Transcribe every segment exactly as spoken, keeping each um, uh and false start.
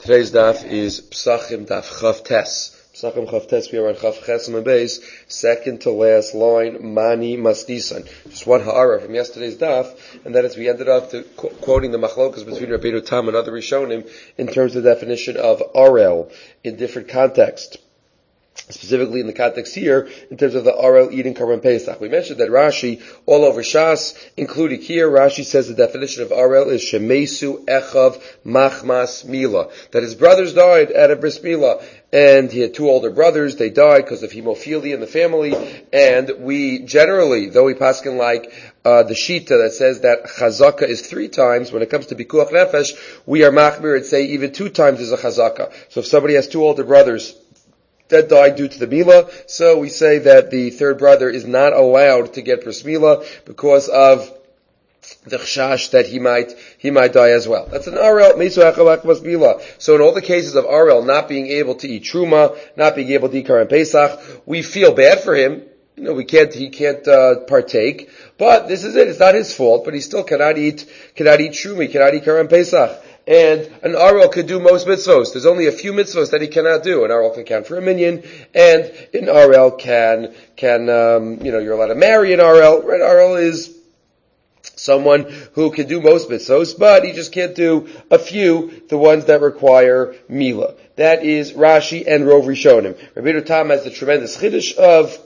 Today's daf is Psachim Daf Chav Tes. Psachim Chav Tes, we are on Chav Ches and Beis, second to last line, Mani Masnisan. Just one ha'ara from yesterday's daf, and that is we ended up to, qu- quoting the machlokas between Rabbeinu Tam and other Rishonim in terms of the definition of Arel in different contexts. Specifically in the context here, in terms of the Arel eating Karban Pesach. We mentioned that Rashi, all over Shas, including here, Rashi says the definition of Arel is Shemesu Echav Machmas Mila. That his brothers died out of Bris Milah. And he had two older brothers, they died because of hemophilia in the family, and we generally, though we paskin like uh, the Shita that says that Chazaka is three times, when it comes to Bikuach Nefesh, we are Machmir and say even two times is a Chazaka. So if somebody has two older brothers that died due to the Mila, so we say that the third brother is not allowed to get Bris Milah because of the chashash that he might he might die as well. That's an Arel Mesu Echavak Bas Mila. So in all the cases of Arel not being able to eat Truma, not being able to eat Karban Pesach, we feel bad for him. You know, we can't he can't uh, partake. But this is it. It's not his fault. But he still cannot eat cannot eat Truma. He cannot eat Karban Pesach. And an Arel could do most mitzvos. There's only a few mitzvos that he cannot do. An Arel can count for a minyan, and an Arel can, can, um, you know, you're allowed to marry an Arel. Right? Arel is someone who can do most mitzvos, but he just can't do a few, the ones that require Mila. That is Rashi and Rov Rishonim. Rabbeinu Tam has the tremendous chiddush of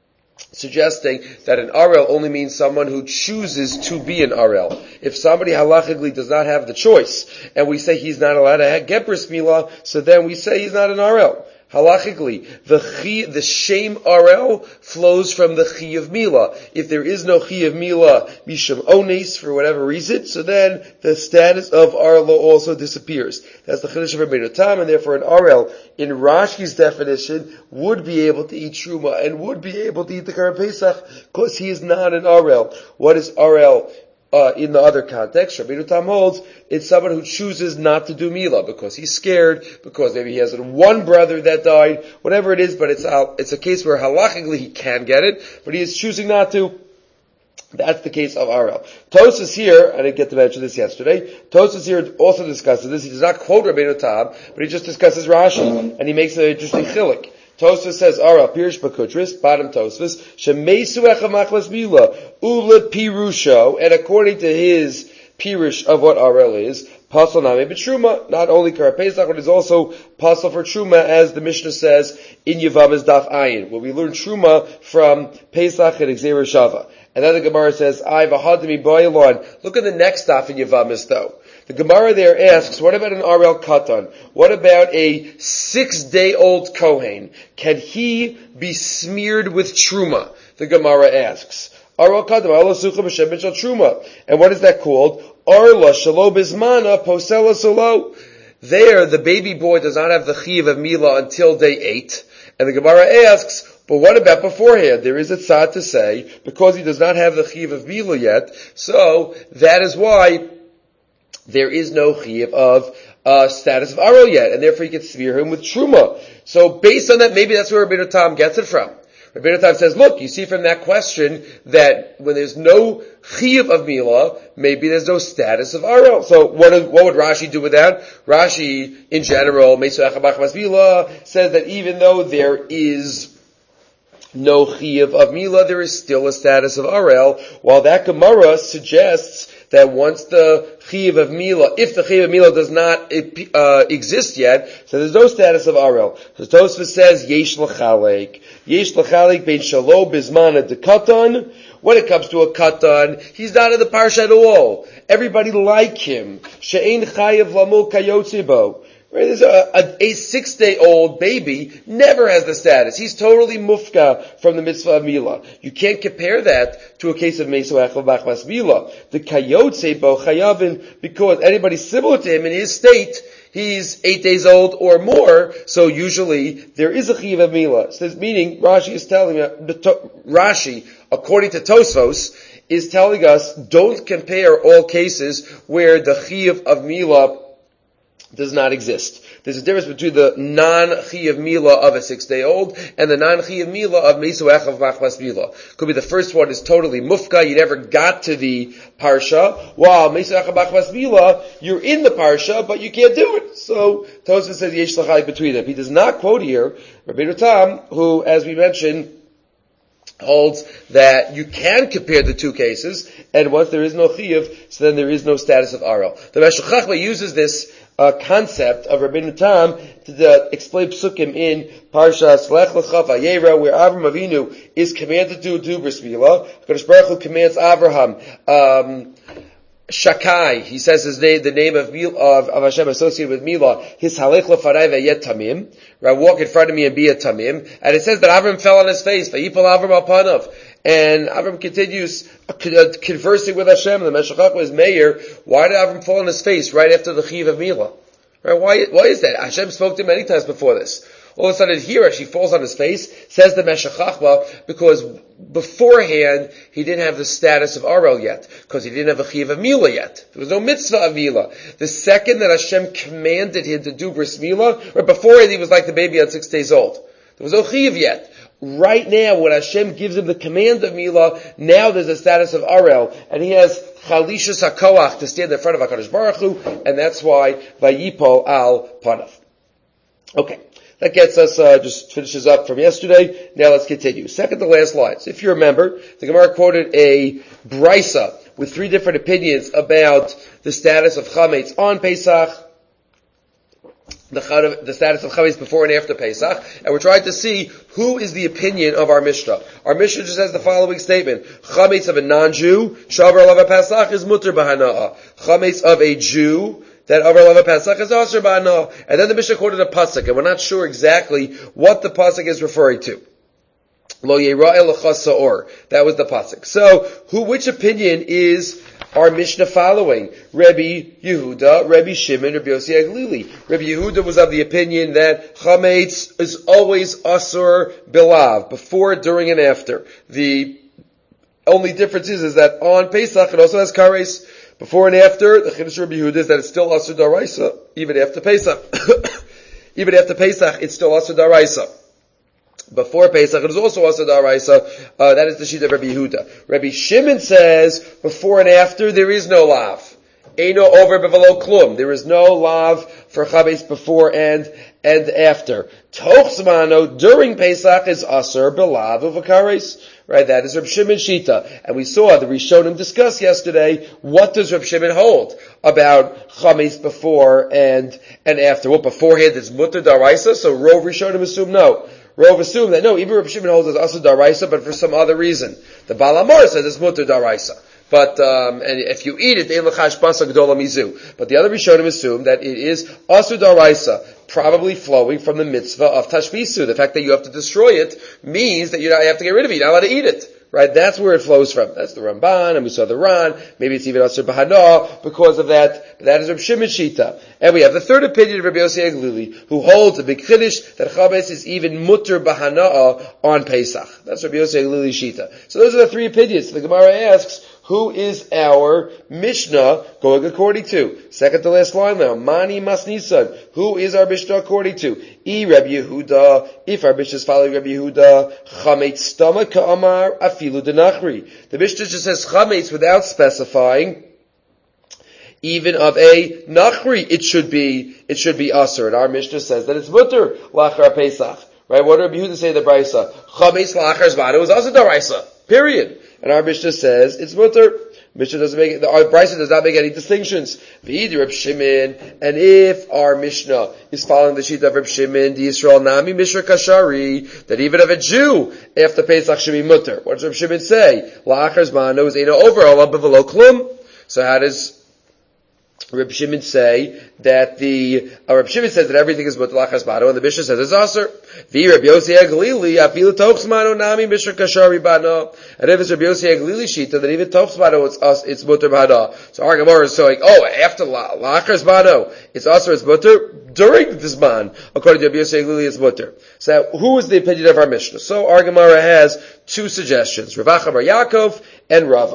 suggesting that an Arel only means someone who chooses to be an Arel. If somebody halachically does not have the choice, and we say he's not allowed to get Bris Milah, so then we say he's not an Arel. Halachically, the chi, the shame Arel flows from the chi of Mila. If there is no chi of Mila, misham ones, for whatever reason, so then the status of Arel also disappears. That's the chiddush of Rabbeinu Tam, and therefore an Arel, in Rashi's definition, would be able to eat Truma, and would be able to eat the Karban Pesach, because he is not an Arel. What is Arel? Uh, in the other context, Rabbeinu Tam holds, it's someone who chooses not to do Mila because he's scared, because maybe he has one brother that died, whatever it is, but it's a, it's a case where halachically he can get it, but he is choosing not to. That's the case of Arel. Tosfos here, I didn't get to mention this yesterday, Tosfos here also discusses this. He does not quote Rabbeinu Tam, but he just discusses Rashi, and he makes an interesting chilik. Tosfos says, Arel, Pirish Bakutris, bottom Tosfos, Shemesu Echav Machmas Mila, Ula Pirusho, and according to his Pirish of what Arel is, Pasal Name B'Truma, not only Karban Pesach, but it's also Pasal for Truma, as the Mishnah says in Yevamos Daf Ayin, where we learn Truma from Pesach and Xer Shava. And then the Gemara says, I v'hadimi b'ayalon. Look at the next daf in Yevamos though. The Gemara there asks, what about an Arel Katan? What about a six-day-old Kohen? Can he be smeared with Truma? The Gemara asks. Arel Katan, Arla Sucha B'Shem B'Shal Truma. And what is that called? Arla Shalo Bizmana Posela Solo. There, the baby boy does not have the Chiv of Mila until day eight. And the Gemara asks, but what about beforehand? There is a tzad to say, because he does not have the Chiv of Mila yet, so that is why there is no Chiv of uh, status of Arel yet, and therefore you can smear him with Truma. So based on that, maybe that's where Rabbeinu Tam gets it from. Rabbeinu Tam says, look, you see from that question that when there's no Chiv of Mila, maybe there's no status of Arel. So what, is, what would Rashi do with that? Rashi, in general, Mesu Echavak Bas Mila, says that even though there is no Chiv of Mila, there is still a status of Arel, while that Gemara suggests that once the Chiv of Mila, if the Chiv of Mila does not uh, exist yet, so there's no status of Arel. So Tosfos says, Yesh l'chalek. Yesh l'chalek bein shalo bizmana de katan. When it comes to a katan, he's not in the parsha at all. Everybody like him. She'ein chayav lamul kayotze bo. There's a, a, a six-day-old baby never has the status. He's totally mufka from the mitzvah of Mila. You can't compare that to a case of Mesu Echavak Machmas Mila. The kayotze bo chayavin, because anybody similar to him in his state, he's eight days old or more, so usually there is a chiv of Mila. So this meaning, Rashi is telling us, Rashi, according to Tosfos, is telling us, don't compare all cases where the chiv of Mila does not exist. There's a difference between the non-chiyav mila of a six-day-old and the non-chiyav mila of Meisu Echav Machmas Mila. Could be the first one is totally mufka, you never got to the parsha, while Meisu Echav Machmas Mila, you're in the parsha, but you can't do it. So, Tosfos says yesh l'chayik between them. He does not quote here Rabbeinu Tam, who, as we mentioned, holds that you can compare the two cases, and once there is no chiyuv, so then there is no status of aral. The Meshech Chachma uses this uh, concept of Rabbeinu Tam to uh, explain psukim in Parshas Lech Lecha Vayera, where Avram Avinu is commanded to do bris milah. HaKadosh Baruch Hu commands Avraham, um, Shakai, he says his name, the name of of, of Hashem associated with Milah, his halech lefarai v'yet tamim, right, walk in front of me and be a tamim, and it says that Avram fell on his face, v'yipol Avram al panav, and Avram continues conversing with Hashem, and the Meshech Chachma is mayor. Why did Avram fall on his face right after the chiv of Milah? Right, why, why is that? Hashem spoke to him many times before this. All of a sudden here, she falls on his face, says the Meshech Chachma, because beforehand, he didn't have the status of Arel yet, because he didn't have a Chiv of Milah yet. There was no mitzvah of Milah. The second that Hashem commanded him to do bris milah, right beforehand he was like the baby at six days old. There was no Chiv yet. Right now, when Hashem gives him the command of Milah, now there's a status of Arel, and he has Chalishus HaKoach to stand in front of HaKadosh Baruch Hu, and that's why Vayipol al Panav. Okay. That gets us, uh, just finishes up from yesterday. Now let's continue. Second to last line. So if you remember, the Gemara quoted a brisa with three different opinions about the status of chametz on Pesach, the, the status of chametz before and after Pesach, and we're trying to see who is the opinion of our Mishnah. Our Mishnah just has the following statement: chametz of a non-Jew, shavar alav Pesach, is mutter b'hana'ah. Chametz of a Jew that over Lava Pesach is Asher Ba'ana. And then the Mishnah quoted a pasuk, and we're not sure exactly what the pasuk is referring to. Lo Yera'el L'Chasa'or. That was the pasuk. So, who, which opinion is our Mishnah following? Rabbi Yehuda, Rabbi Shimon, Rabbi Yossi Aglili. Rabbi Yehuda was of the opinion that Chametz is always Asur Bilav, before, during, and after. The only difference is, is that on Pesach it also has Kares. Before and after, the Chiddush Rabbi Yehuda is that it's still Asur Daraisa, even after Pesach. Even after Pesach, it's still Asur Daraisa. Before Pesach, it is also Asur Daraisa. Uh, that is the sheet of Rabbi Yehuda. Rabbi Shimon says, before and after, there is no lav. Eino over bevelo klum. There is no lav for Chametz before and and after. Toch zmano, during Pesach, is Asur belav uvakares. Right, that is Reb Shimon Shita. And we saw the Rishonim discuss yesterday, what does Reb Shimon hold about Chametz before and, and after? Well, beforehand it's Mutter Daraisa, so Rov Rishonim assume no. Rov assume that no, even Reb Shimon holds as Asur Daraisa, but for some other reason. The Baal Amar says it's Mutter Daraisa. But, um, and if you eat it, ein l'chash basa gdola mizu. But the other Rishonim assume that it is Asur Daraisa, probably flowing from the mitzvah of tashbisu. The fact that you have to destroy it means that you have to get rid of it. You're not allowed to eat it. Right? That's where it flows from. That's the Ramban, and we saw the Ran. Maybe it's even Asur B'Hana because of that. But that is Reb Shimon Shita. And we have the third opinion of Rabbi Yossi Aglili, who holds a big chiddush that Chametz is even mutter b'hana'ah on Pesach. That's Rabbi Yossi Aglili Shita. So those are the three opinions. The Gemara asks, who is our Mishnah going according to? Second to last line now. Mani Masnisan. Who is our Mishnah according to? E Rabbi Yehuda. If our Mishnah is following Rabbi Yehuda, Chametz stomach ka'amar afilu denachri. The Mishnah just says Chametz without specifying. Even of a nachri, it should be, it should be Asur. And our Mishnah says that it's mutter lachar Pesach. Right? What did Rabbi Yehuda say in the Brisa? Chametz lachar zmanu is Asur daraisa. Period. And our Mishnah says it's mutter. Mishnah doesn't make our Brisa does not make any distinctions. V'idi Reb Shimon, and if our Mishnah is following the sheet of Reb Shimon, the Yisrael Nami Mishra Kashari, that even of a Jew after Pesach should be mutter. What does Reb Shimon say? La'achar zmanu is eino over alav b'velo klum. So how does Reb Shimon say that the uh, Reb Shimon says that everything is mutter lachas bano, and the Mishnah says it's aser. Vi Reb Yossi Aglili afilu tochs mano nami mishra kashari bano. And if it's Reb Yossi Aglili shita that even tochs mano it's us it's mutter bano. So our Gemara is saying, oh, after lachas bano it's aser, it's mutter during this man. According to Reb Yossi Aglili, it's mutter. So who is the opinion of our Mishnah? So our Gemara has two suggestions: Rav Acha bar Yaakov and Rava.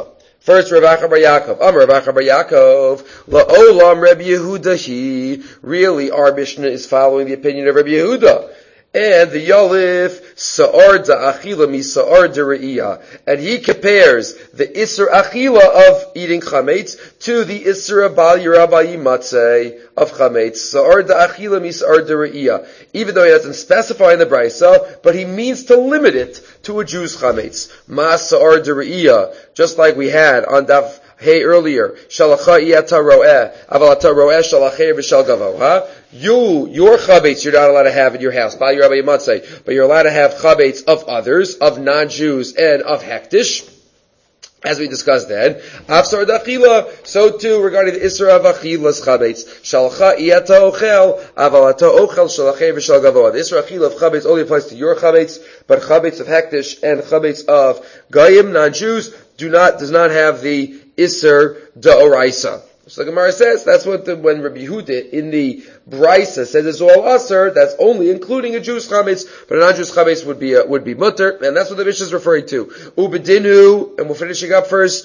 First, Rav Acha bar Yaakov. Amar Rav Acha bar Yaakov. La'olam Rabbi Yehuda he. Really, our Mishnah is following the opinion of Rabbi Yehuda. And the Yalif, Sa'ar da'achila mi Sa'ar da're'iyah. And he compares the Isser Achila of eating Chametz to the Isser Bal Yirabayi Matzeh of Chametz. Sa'ar da'achila mi Sa'ar da're'iyah. Even though he doesn't specify in the Brisa, but he means to limit it to a Jew's Chametz. Ma Sa'ar da're'iyah. Just like we had on Daf Hey earlier, Shalacha iyata ro'eh, aval ata ro'eh shalachei v'shal gavo, huh? You, your chametz, you're not allowed to have in your house, by your Rabbi Matzeh, but you're allowed to have chametz of others, of non-Jews, and of hektish, as we discussed then. Afsar da'achila, so too regarding the Isra of achilas chametz. Shalacha iyata ochel, aval ata ochel shalachei v'shal gavo. The Isra achila of chametz only applies to your chametz, but chametz of hektish and chametz of goyim, non-Jews, do not, does not have the Isser da'oraisa. So the Gemara says that's what the, when Rabbi Yehuda in the Brisa says it's all Asr, that's only including a Jew's chametz, but a non-Jew's chametz would be uh, would be mutter, and that's what the Mishnah is referring to. Ubedinu, and we're finishing up first.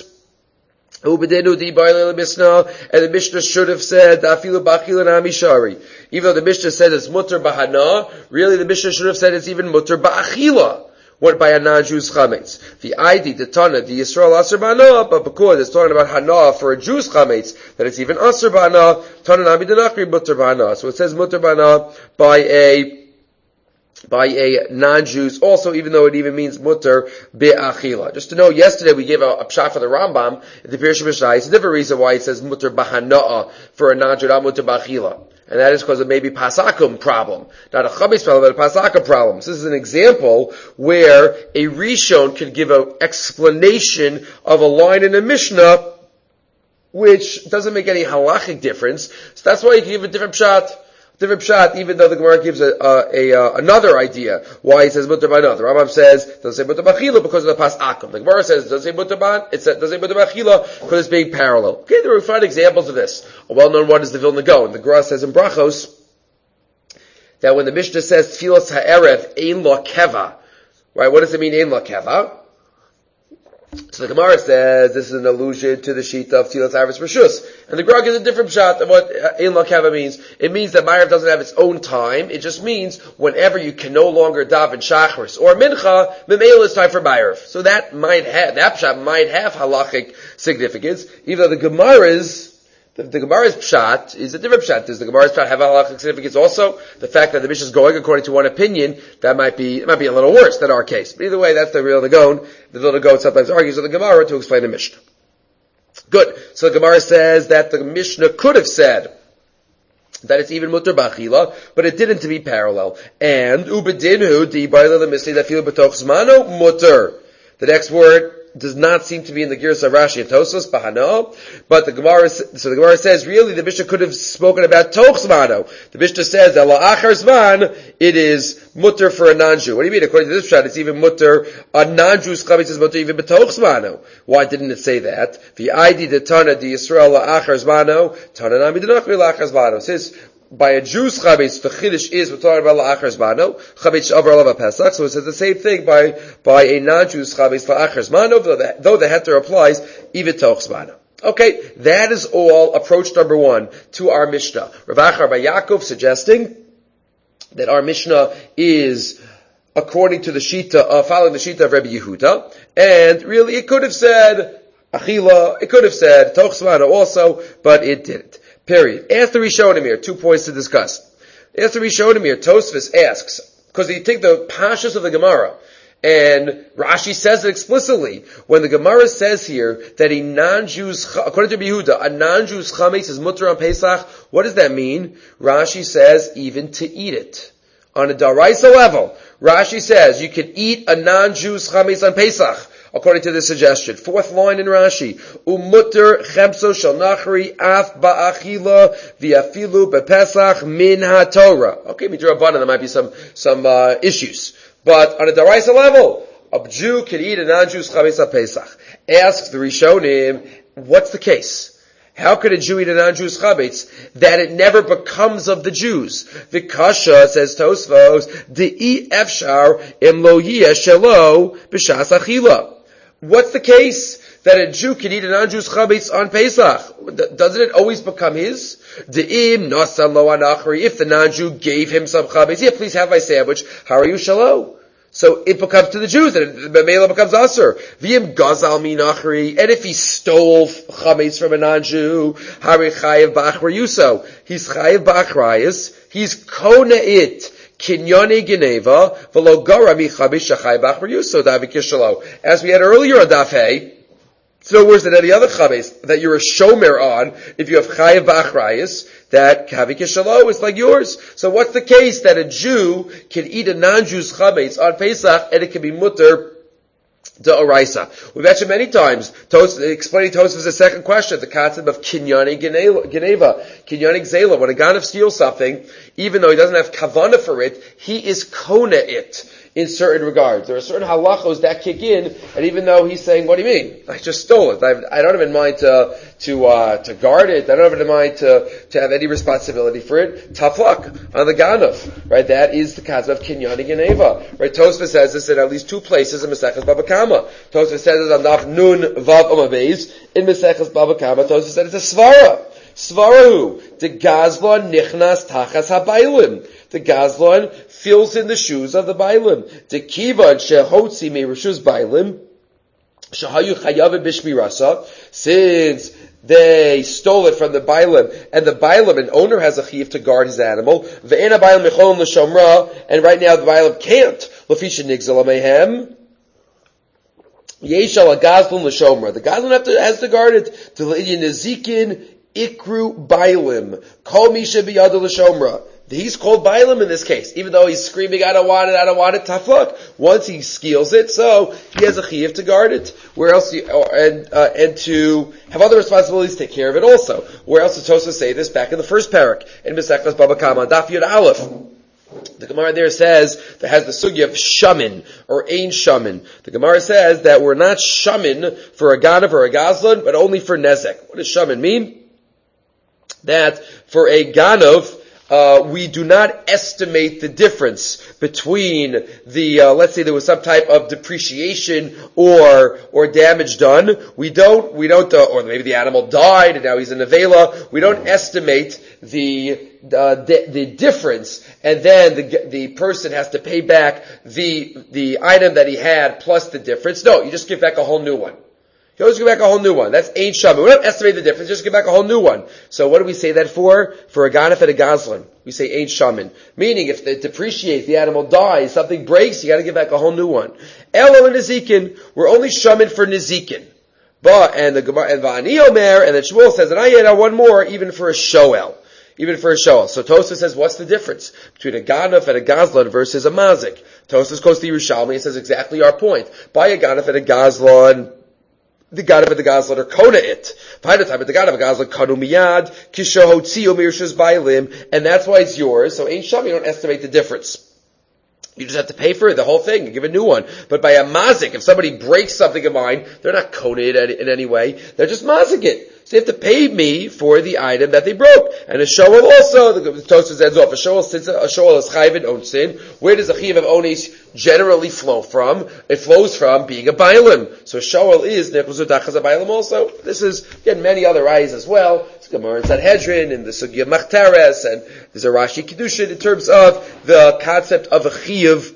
Ubedinu di ba'ilei Mishnah, and the Mishnah should have said afilu b'achila na'amishari. Even though the Mishnah said it's mutter b'hana, really the Mishnah should have said it's even mutter ba'achila. What by a non-Jew's chametz? The I D, the Tana, the Yisrael Asr Ba'ana, but because it's talking about Hana for a Jew's chametz, that it's even Asr Ba'ana, Tana Nami Denachri Mutter Ba'ana. So it says Mutter Ba'ana by a, by a non-Jews also, even though it even means Mutter Be'achila. Just to know, yesterday we gave a, a pshat for the Rambam, in the Pirush Mishnah. It's a different reason why it says Mutter Ba'ana for a non-Jew, not Mutter Ba'achila. And that is because of maybe pasakum problem. Not a chametz problem, but a pasakum problem. So this is an example where a Rishon could give an explanation of a line in a Mishnah which doesn't make any halachic difference. So that's why you can give a different pshat. Different pshat, even though the Gemara gives a, a, a uh, another idea why it says mutter b'ana. The Rambam says it doesn't say mutter b'achila because of the pas akum. The Gemara says it doesn't say mutter b'an. It doesn't say mutter b'achila because it's being parallel. Okay, there are fine examples of this. A well-known one is the Vilna Gaon. The Gemara says in Brachos that when the Mishnah says tfilas ha'erev ein lo keva, right? What does it mean ein lo keva? So the Gemara says this is an allusion to the sheet of Tilas Arvis Rishus. And the Gemara gives a different shot of what Ein Lo Keva means. It means that Ma'ariv doesn't have its own time. It just means whenever you can no longer daven Shachris or Mincha, Memel is time for Ma'ariv. So that might have, that pshat might have halachic significance, even though the Gemara's The, the Gemara's pshat is a different pshat. Does the Gemara's pshat have halachic significance also? The fact that the Mishnah is going according to one opinion, that might be, it might be a little worse than our case. But either way, that's the real Nagon. The Vilna Gaon sometimes argues with the Gemara to explain the Mishnah. Good. So the Gemara says that the Mishnah could have said that it's even mutter b'achila, but it didn't to be parallel. And, ubedinu, di ba'ilei l'misli that feel b'toch zmano, mutter. The next word does not seem to be in the Girs of Rashi and Tosfos, Bahano, but the Gemara, so the Gemara says, really, the Mishnah could have spoken about Toch Zmano. The Mishnah says that La'achar Zman, it is mutter for a non-Jew. What do you mean? According to this shot, it's even mutter, a non-Jew's chametz is mutter even b'toch Zmano. Why didn't it say that? The I D, the Tana, the Yisrael La'achar Zmano, Tana Nami Denachri La'achar Zmano. It says, by a Jew's chametz, the chiddush is we're talking about la'achar zmano, chametz over alav pesach. So it says the same thing by by a non-Jew's chametz la'achar zmano, though the, though the heter applies even toch zmano. Okay, that is all approach number one to our Mishnah. Rav Acha bar Yaakov suggesting that our Mishnah is according to the shita, uh, following the shita of Rabbi Yehuda, and really it could have said achila, it could have said toch zmano also, but it didn't. Period. Ask the Rishonim here, two points to discuss. Ask the Rishonim here, Tosfos asks, because you take the pashas of the Gemara, and Rashi says it explicitly, when the Gemara says here that a non-Jew's, according to Yehuda, a non-Jew's chametz is mutter on Pesach, what does that mean? Rashi says even to eat it. On a daraisa level, Rashi says you can eat a non-Jew's chametz on Pesach. According to this suggestion. Fourth line in Rashi. Umutter chemso shel nachri af ba'achila v'afilu bepesach min haTorah. Okay, midrabanan, there might be some, some, uh, issues. But on a daraisa level, a Jew can eat a non-Jew's chametz on Pesach. Asks the Rishonim, what's the case? How could a Jew eat a non-Jew's chametz that it never becomes of the Jews? The kasha, says Tosfos, de'i efshar im lo yeh shelo b'shas achila. What's the case? that a Jew can eat a non-Jew's chametz on Pesach? Doesn't it always become his? De'im nasan lo anachri. If the non-Jew gave him some chametz, yeah, please have my sandwich. How are you shalom? So it becomes to the Jews, and the Mela becomes Aser. V'im gazal minachri. And if he stole chametz from a non-Jew, hari chayev ba'achra yuso. He's chayev ba'achrayis. He's kona it. Kinyani Geneva, v'lo gara mi chametz shachai ba'achra yuso. Davi kishalo. As we had earlier on Daf Hey, it's no worse than any other chametz that you're a shomer on if you have chayev ba'achrayis. That kavi kishalo is like yours. So what's the case that a Jew can eat a non-Jew's chametz on Pesach and it can be mutter d'oraisa? We've mentioned many times, Tos, explaining Tosfos the second question, the concept of kinyani geneva, kinyani gzela. When a ganav steals something, even though he doesn't have kavana for it, he is kona it in certain regards. There are certain halachos that kick in, and even though he's saying, what do you mean? I just stole it. I, I don't have in mind to, to, uh, to guard it. I don't have in mind to, to have any responsibility for it. Tough luck on the ganav. Right? That is the concept of kinyani geneva. Right? Tosfos says this in at least two places in Maseches Baba Kama. Tosfos says it on Daf Nun Vav Omabeis. In Maseches Baba Kama, Tosfos said it's a svara. Svarahu. The gazlon nichnas tachas habaylim. The gazlon fills in the shoes of the bailim. The kivan shehotzi me rishus bailim. Shahayu chayavim bishmirasa. Since they stole it from the bailim, and the bailim, an owner has a chiv to guard his animal. Ve'ena bailim mechol l'shomra. And right now the bailim can't. Lefisha nigzela mehem. Yeshal a gazlon l'shomra. The gazlon have to, has to guard it. To l'idyin nezikin ikru bailim. Kol misha biyadu l'shomra. He's called Bailam in this case, even though he's screaming, I don't want it, I don't want it, tough luck. Once he steals it, so he has a chiyuv to guard it. Where else, you, or, and, uh, and to have other responsibilities to take care of it also. Where else did Tosfos say this? Back in the first parak, in Mesechus Baba Kama, Daf Yud Aleph. The Gemara there says, that has the sugya of shamin, or ein shamin. The Gemara says that we're not shamin for a ganav or a gazlan, but only for nezek. What does shamin mean? That for a ganav, Uh, we do not estimate the difference between the, uh, let's say there was some type of depreciation or, or damage done. We don't, we don't, uh, or maybe the animal died and now he's in nevela. We don't estimate the, uh, the, the difference, and then the, the person has to pay back the, the item that he had plus the difference. No, you just give back a whole new one. You always give back a whole new one. That's ain't shaman. We don't estimate the difference, just give back a whole new one. So what do we say that for? For a ganef and a gazlan. We say ain't shaman. Meaning if it depreciates, the animal dies, something breaks, you gotta give back a whole new one. Elo and Nezikin, we're only shaman for Nezikin. But, and the Gemara, and Va'ani Omer, and then Shmuel says, and I yet one more, even for a shoel. Even for a shoel. So Tosfos says, what's the difference between a ganef and a gazlan versus a mazik? Tosfos goes to Yerushalmi and says exactly our point. By a ganef and a gazlan, the ganav and the gazlan are kona it. Behind the time, but the ganav and gazlan kanu miyad kishohotziu mirshus bailim, and that's why it's yours. So ain't sham, you don't estimate the difference. You just have to pay for it, the whole thing, and give a new one. But by a mazik, if somebody breaks something of mine, they're not kona it in any way. They're just mazik it. So you have to pay me for the item that they broke. And a shoel also, the Tosfos ends off, a shoel, since a shoel is chayv in onsin, where does a chiyuv of onis generally flow from? It flows from being a bailim. So a shoel is nechuzut achaz a bailim also. This is, again, many other ayes as well. It's Gemara in Sanhedrin, and the Sugya Machteres, and there's a Rashi Kiddushin in terms of the concept of a chiyuv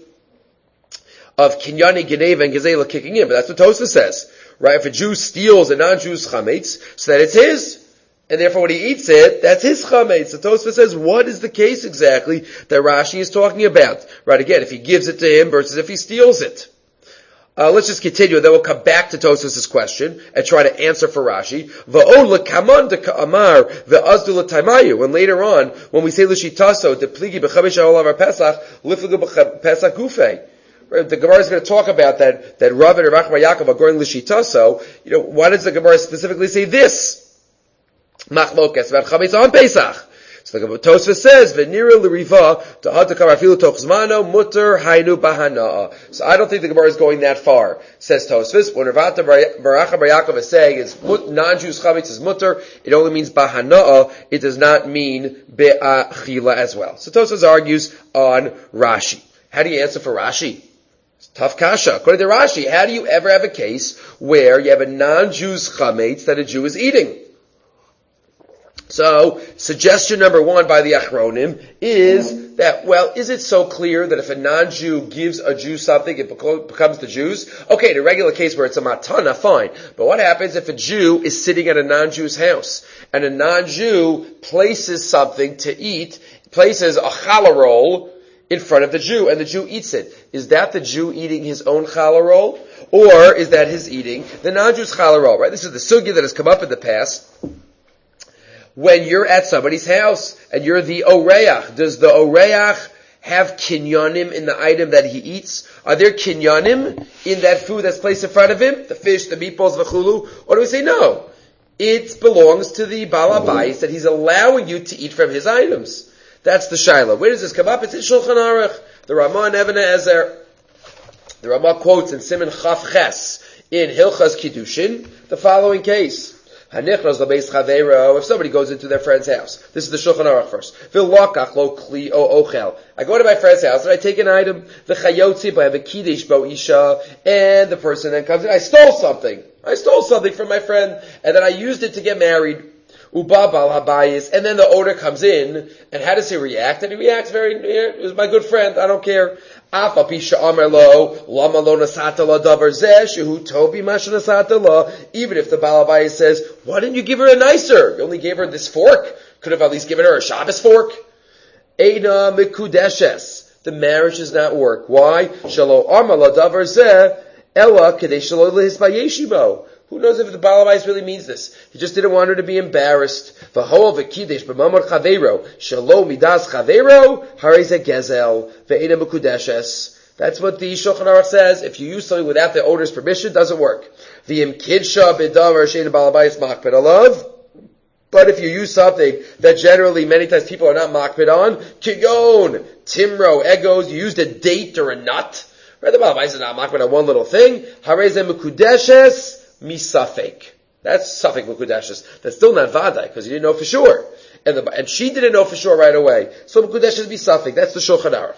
of kinyani geneva and gezela kicking in. But that's what Tosfos says. Right? If a Jew steals a non-Jew's chametz, so that it's his, and therefore when he eats it, that's his chametz. So Tosfos says, what is the case exactly that Rashi is talking about? Right, again, if he gives it to him versus if he steals it. Uh, let's just continue, and then we'll come back to Tosfos' question and try to answer for Rashi. V'od l'kaman d'ka'amar v'azdu l'taimayu. And later on, when we say l'shitaso, depligi b'chamesh ha'olav ha'pesach, lifligu b'pesach gufei. The Gemara is going to talk about that, that Rav and Rav Yaakov are going l'shitaso. You know, why does the Gemara specifically say this? Machlokes about chametz on Pesach. So the Tosfos says, "V'nira l'riva ta'hatakar afilu toch zmano mutter hainu bahana." So I don't think the Gemara is going that far. Says Tosfos, when Rav Baracha Bar Yaakov is saying it's non-Jews chametz is mutter, it only means bahana. It does not mean be'achila as well. So Tosfos argues on Rashi. How do you answer for Rashi? Tough kasha. According to Rashi, how do you ever have a case where you have a non-Jew's chametz that a Jew is eating? So, suggestion number one by the Achronim is that, well, is it so clear that if a non-Jew gives a Jew something, it becomes the Jew's? Okay, in a regular case where it's a matana, fine. But what happens if a Jew is sitting at a non-Jew's house, and a non-Jew places something to eat, places a challah roll in front of the Jew, and the Jew eats it? Is that the Jew eating his own challah roll? Or is that his eating the non-Jew's challah roll, right? This is the sugya that has come up in the past. When you're at somebody's house and you're the oreach, does the oreach have kinyanim in the item that he eats? Are there kinyanim in that food that's placed in front of him? The fish, the meatballs, the chulu? Or do we say no? It belongs to the Baal HaBayis that he's allowing you to eat from his items. That's the Shiloh. Where does this come up? It's in Shulchan Aruch. The Ramah and Even Ezer. The Ramah quotes in Siman Chaf Ches in Hilchas Kiddushin the following case. If somebody goes into their friend's house, this is the Shulchan Aruch first. I go to my friend's house and I take an item, the chayotzi, I have a kiddush bo isha, and the person then comes in. I stole something. I stole something from my friend, and then I used it to get married. Uba bal habayis, and then the owner comes in, and how does he react? And he reacts very, yeah, it was my good friend, I don't care. Afa pisha amar lo, lama lo nasata la davar zeh, shehu tobi masha nasata la. Even if the bal habayis says, why didn't you give her a nicer? You only gave her this fork. Could have at least given her a Shabbos fork. Eina mikudeshes. The marriage does not work. Why? Shalo amar la davar zeh, ella kedei shalo lehisbayeshibo. Who knows if the Baal HaBayis really means this? He just didn't want her to be embarrassed. V'ho'ol v'kidesh b'mamar chaveiro, shelo midas chaveiro, harei zeh gezel, ve'ena mekudeshes. That's what the Shulchan Aruch says. If you use something without the owner's permission, it doesn't work. V'im kidsha b'davar she'ena Baal HaBayis makpid alav. But if you use something that generally many times people are not makpid on, kigon, timro, egos, you used a date or a nut. Right? The Baal HaBayis is not makpid on one little thing. Harei zeh mekudeshes, misafek. That's safek mekudeshes. That's still not vadai, because you didn't know for sure. And, the, and she didn't know for sure right away. So mekudeshes misafek. That's the Shulchan Aruch.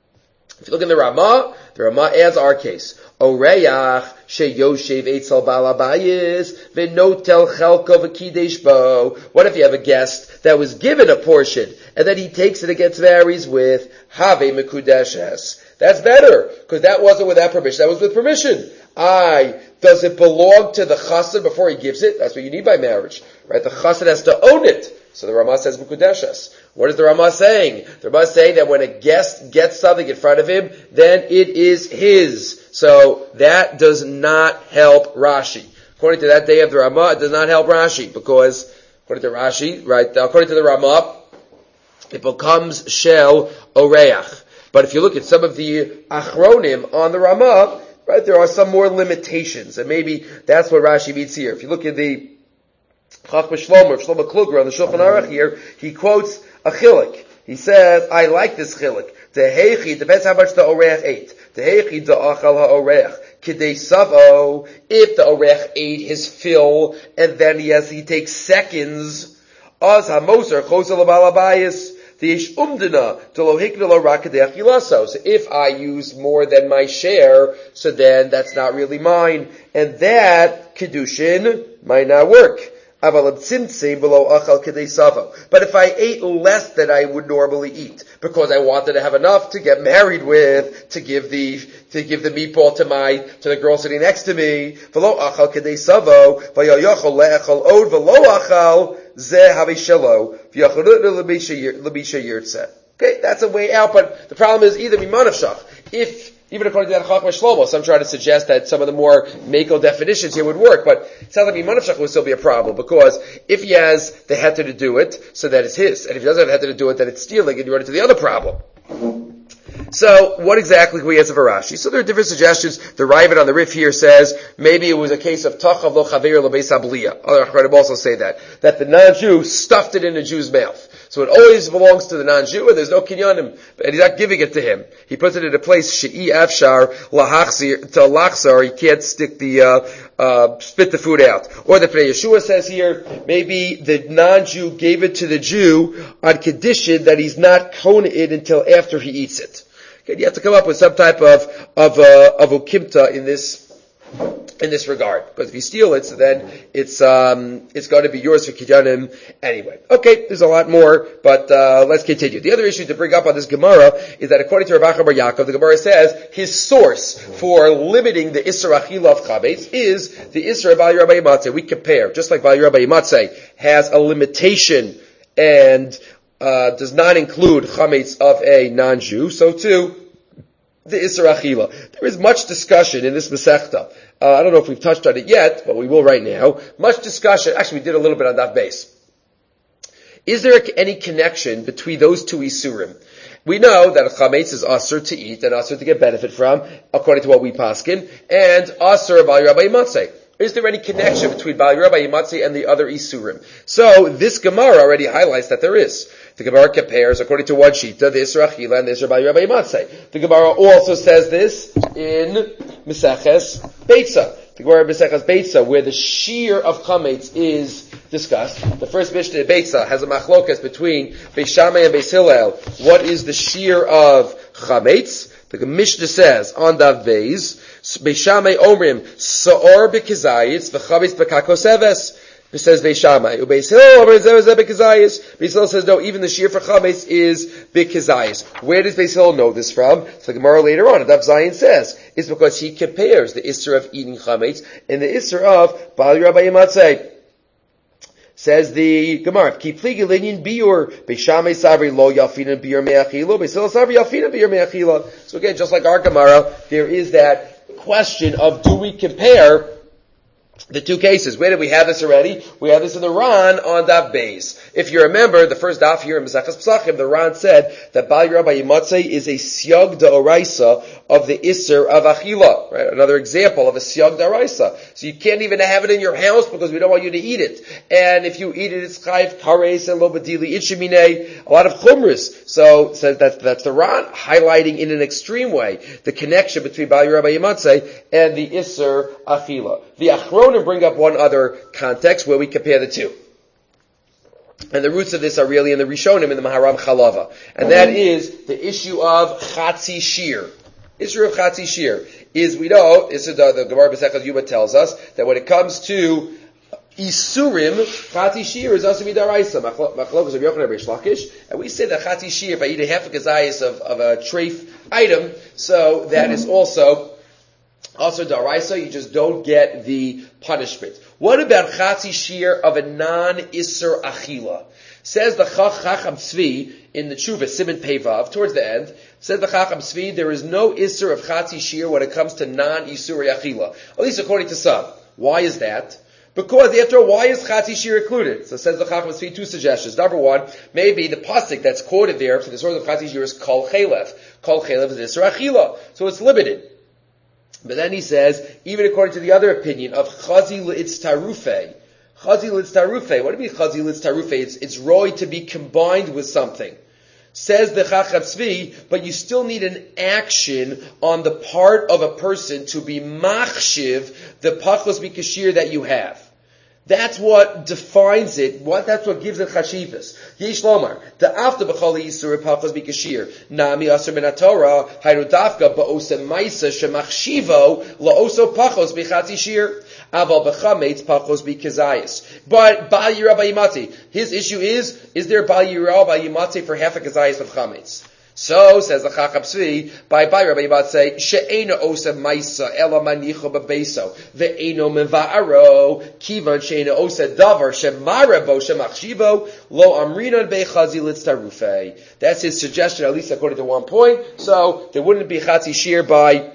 If you look in the Ramah, the Ramah adds our case. Oreach sheyoshev eitzel Baal HaBayis v'notel chelko v'kidesh bo. What if you have a guest that was given a portion, and then he takes it and gets married with have mekudeshes? That's better, because that wasn't without permission. That was with permission. I, does it belong to the chassid before he gives it? That's what you need by marriage, right? The chassid has to own it. So the Ramah says mekudeshes. What is the Ramah saying? The Ramah is saying that when a guest gets something in front of him, then it is his. So that does not help Rashi. According to that day of the Ramah, it does not help Rashi, because according to Rashi, right, according to the Ramah, it becomes shel oreach. But if you look at some of the achronim on the Ramah, right, there are some more limitations, and maybe that's what Rashi means here. If you look at the Chachma Shlomo, Shlomo Kluger on the Shulchan Aruch here, he quotes a chilik. He says, I like this chilik. Tehechi, depends how much the oreach ate. Tehechi da'achal ha'oreach. Kidei savo, if the oreach ate his fill, and then he has, he takes seconds, az hamoser chosel Baal HaBayis, so if I use more than my share, so then that's not really mine. And that Kiddushin might not work. But if I ate less than I would normally eat, because I wanted to have enough to get married with, to give the, to give the meatball to my, to the girl sitting next to me, okay, that's a way out, but the problem is either mimanavshach. If, even according to that Chachma Shlomo, some try to suggest that some of the more Mako definitions here would work, but it sounds like mimanavshach would still be a problem, because if he has the heter to do it, so that it's his, and if he doesn't have the heter to do it, then it's stealing, and you run into the other problem. So, what exactly can we answer for Rashi? So there are different suggestions. The Ravid on the Rif here says, maybe it was a case of Tachav lo chaver lo beis habliya. Other Achronim also say that. That the non-Jew stuffed it in the Jew's mouth. So it always belongs to the non-Jew, and there's no kinyanim, and he's not giving it to him. He puts it in a place, she'i afshar lahachzir, to lachzar, he can't stick the, uh, uh, spit the food out. Or the Pnei Yeshua says here, maybe the non-Jew gave it to the Jew on condition that he's not kona it until after he eats it. Okay, you have to come up with some type of of uh, of ukimta in this in this regard, because if you steal it, so then it's um it's going to be yours for kidyanim anyway. Okay, there's a lot more, but uh let's continue. The other issue to bring up on this Gemara is that according to Rav Acha bar Yaakov, the Gemara says his source for limiting the Isser Achila of Chametz is the Isser of Bali Rabbi Yimatzeh. We compare, just like Bali Rabbi Yimatzeh has a limitation and uh does not include Chametz of a non-Jew, so too the Isser Achila. There is much discussion in this Masechta. Uh, I don't know if we've touched on it yet, but we will right now. Much discussion. Actually, we did a little bit on that base. Is there any connection between those two Isurim? We know that Chametz is Asur to eat and Asur to get benefit from, according to what we paskin, and Asur Bali Rabbi Yimatzeh. Is there any connection between Bali Rabbi Yimatzeh and the other Isurim? So, this Gemara already highlights that there is. The Gemara compares, according to one Shita, the Isra Achila and the Isra Bali Rabbi Yimatzeh. The Gemara also says this in Meseches Beitza. The Gemara in Meseches Beitza, where the shear of Chametz is discussed. The first Mishnah in Beitza has a machlokas between Beis Shammai and Beis Hillel. What is the shear of Chametz? The Mishnah says on Dav Beis, Beis Shammai Omrim Sa'or b'Kizayis v'Chametz b'Kakoseves. It says Beis Shammai. Beis Hillel Omrim Zeh b'Kizayis. Beis Hillel says no, even the shear for Chametz is b'Kizayis. Where does Beis Hillel know this from? So the Gemara later on, Dav Zayin says, it's because he compares the Isser of eating Chametz and the Isser of Bali Rabbi Yimatzeh. Says the Gemara, Ki pligi linyin biur, Beis Shammai savri lo yafina biur me'achila, Beis Hillel savri yafina biur me'achila. So again, just like our Gemara, there is that question of, do we compare the two cases? Where did we have this already? We have this in the Ran on Daf Beis. If you remember, the first daf here in Maseches Pesachim, the Ran said that Bali Rabbi Yimatzeh is a siyag da'oraisa of the Isser of Achila. Right? Another example of a siyag da'oraisa. So you can't even have it in your house because we don't want you to eat it. And if you eat it, it's chayv kares and lo badili itchemine, a lot of chumras. So, so that's, that's the Ran highlighting in an extreme way the connection between Bali Rabbi Yimatzeh and the Isser Achila. The Achronim bring up one other context where we compare the two. And the roots of this are really in the Rishonim, in the Maharam Chalava. And that is the issue of Chatzi Shir. Issue of Chatzi Shir is, we know, this is the, the Gemara B'Sechas Yuma tells us, that when it comes to Isurim, Chatzi Shir is also midaraisa. Machlokas of Yochanan Reish Lakish. And we say that Chatzi Shir, if I eat a half a kazayas of, of a treif item, so that is also Also daraisa, you just don't get the punishment. What about chatzi shir of a non-isser achila? Says the Chacham Tzvi in the Tshuva, Siman Pevav, towards the end, says the Chacham Tzvi, there is no isser of chatzi shir when it comes to non-isur achila. At least according to some. Why is that? Because after all, why is chatzi shir included? So says the Chacham Tzvi, two suggestions. Number one, maybe the pasuk that's quoted there for the source of chatzi shir is kol chelev. Kol chelev is isser achila. So it's limited. But then he says, even according to the other opinion of chazi l'itz tarufei, chazi l'itz tarufei, what do you mean chazi l'itz tarufei? It's, it's roy to be combined with something. Says the Chacham Tzvi, but you still need an action on the part of a person to be machshiv, the pachos mikashir that you have. That's what defines it. What that's what gives it chashivas. Yesh lomar the after b'chali yisur pachos b'kashir nami aser min haTorah hayru dafka ba'osa ma'isa shemachshivo la'oso pachos b'chatzi shir aval b'chametz pachos b'kazayis. But Bali Yirah B'Yimatzeh, his issue is: is there Bali Yirah B'Yimatzeh for half a kazayis of chametz? So, says the Chacham Tzvi, by Bali Rabbi Yimatzeh, she'ena osa ma'isa ela manicho bebeso, ve'eno meva'aro, kivan she'ena osa davar, she'mara bo she'machshivo, lo amrinan be'chazi litztarufei. That's his suggestion, at least according to one point. So, there wouldn't be chatzi shir by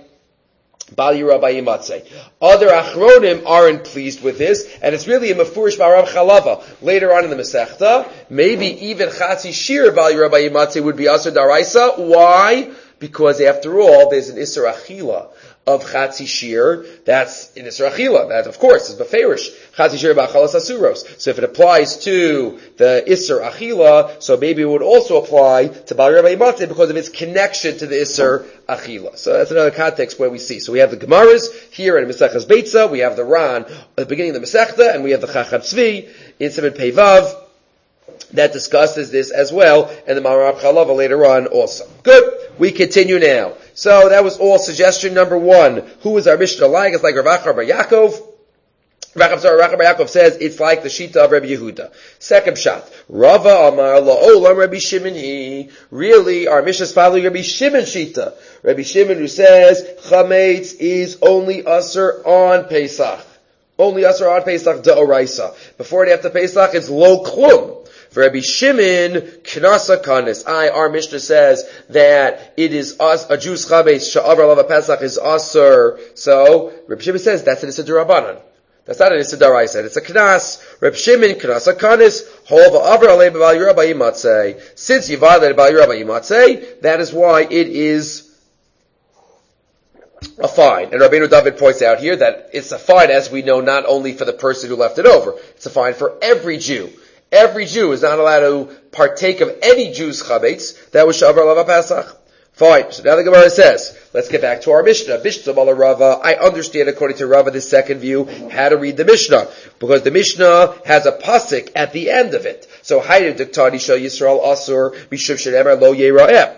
Bali Yirah B'Yimatzeh. Other Achronim aren't pleased with this, and it's really a Mefurish B'Arav Chalava. Later on in the Masechta, maybe even Chatzi Shir Bali Yirah B'Yimatzeh would be Asur Daraisa. Why? Because after all, there's an Isser Achila of Chatzi Shir. That's an Isser Achila. That, of course, is Beferish. Chatzi Shir B'Achalas Asuros. So if it applies to the Isser Achila, so maybe it would also apply to Bali Yirah B'Yimatzeh because of its connection to the Isser Achila. So that's another context where we see. So we have the Gemaras here in Maseches Beitza, we have the Ran at the beginning of the Masechta, and we have the Chacham Tzvi in Siman Pevav that discusses this as well, and the Maharam Chalava later on also. Good. we continue now. So that was all suggestion number one. Who is our Mishnah like? It's like Rav Acha bar Yaakov. Rav Acha bar Yaakov says it's like the Shita of Rabbi Yehuda. Second shot. Rava Amar La'olam Rabbi Shimon he. Really, our Mishnah is following Rabbi Shimon Shita. Rabbi Shimon who says Chametz is only Asur on Pesach. Only Asur on Pesach D'Oraisa. Before and after Pesach, it's Lo Klum. For Rabbi Shimon, Knasa Kanis. I, our Mishnah says that it is us, a Jew's Chametz, Sha'avar Lava Pesach is Asur. So, Rabbi Shimon says that's an Issa D'Rabbanan. That's not an Issa D'Oraisa. It's a Knas. Rabbi Shimon, Knasa Kanis, Hova Avra Alei B'Val Yirah Ba'imatzei. Since you violated B'Val Yirah Ba'imatzei, that is why it is a fine. And Rabbeinu David points out here that it's a fine, as we know, not only for the person who left it over. It's a fine for every Jew. Every Jew is not allowed to partake of any Jew's chametz that was Shavar Lava Pesach. Fine. So now the Gemara says, let's get back to our Mishnah. Mishnah Mala Rava. I understand according to Rava the second view how to read the Mishnah. Because the Mishnah has a pasuk at the end of it. So, Haydu Diktani Shal Yisrael Asur Mishuv Shenemer Lo Yera'eh.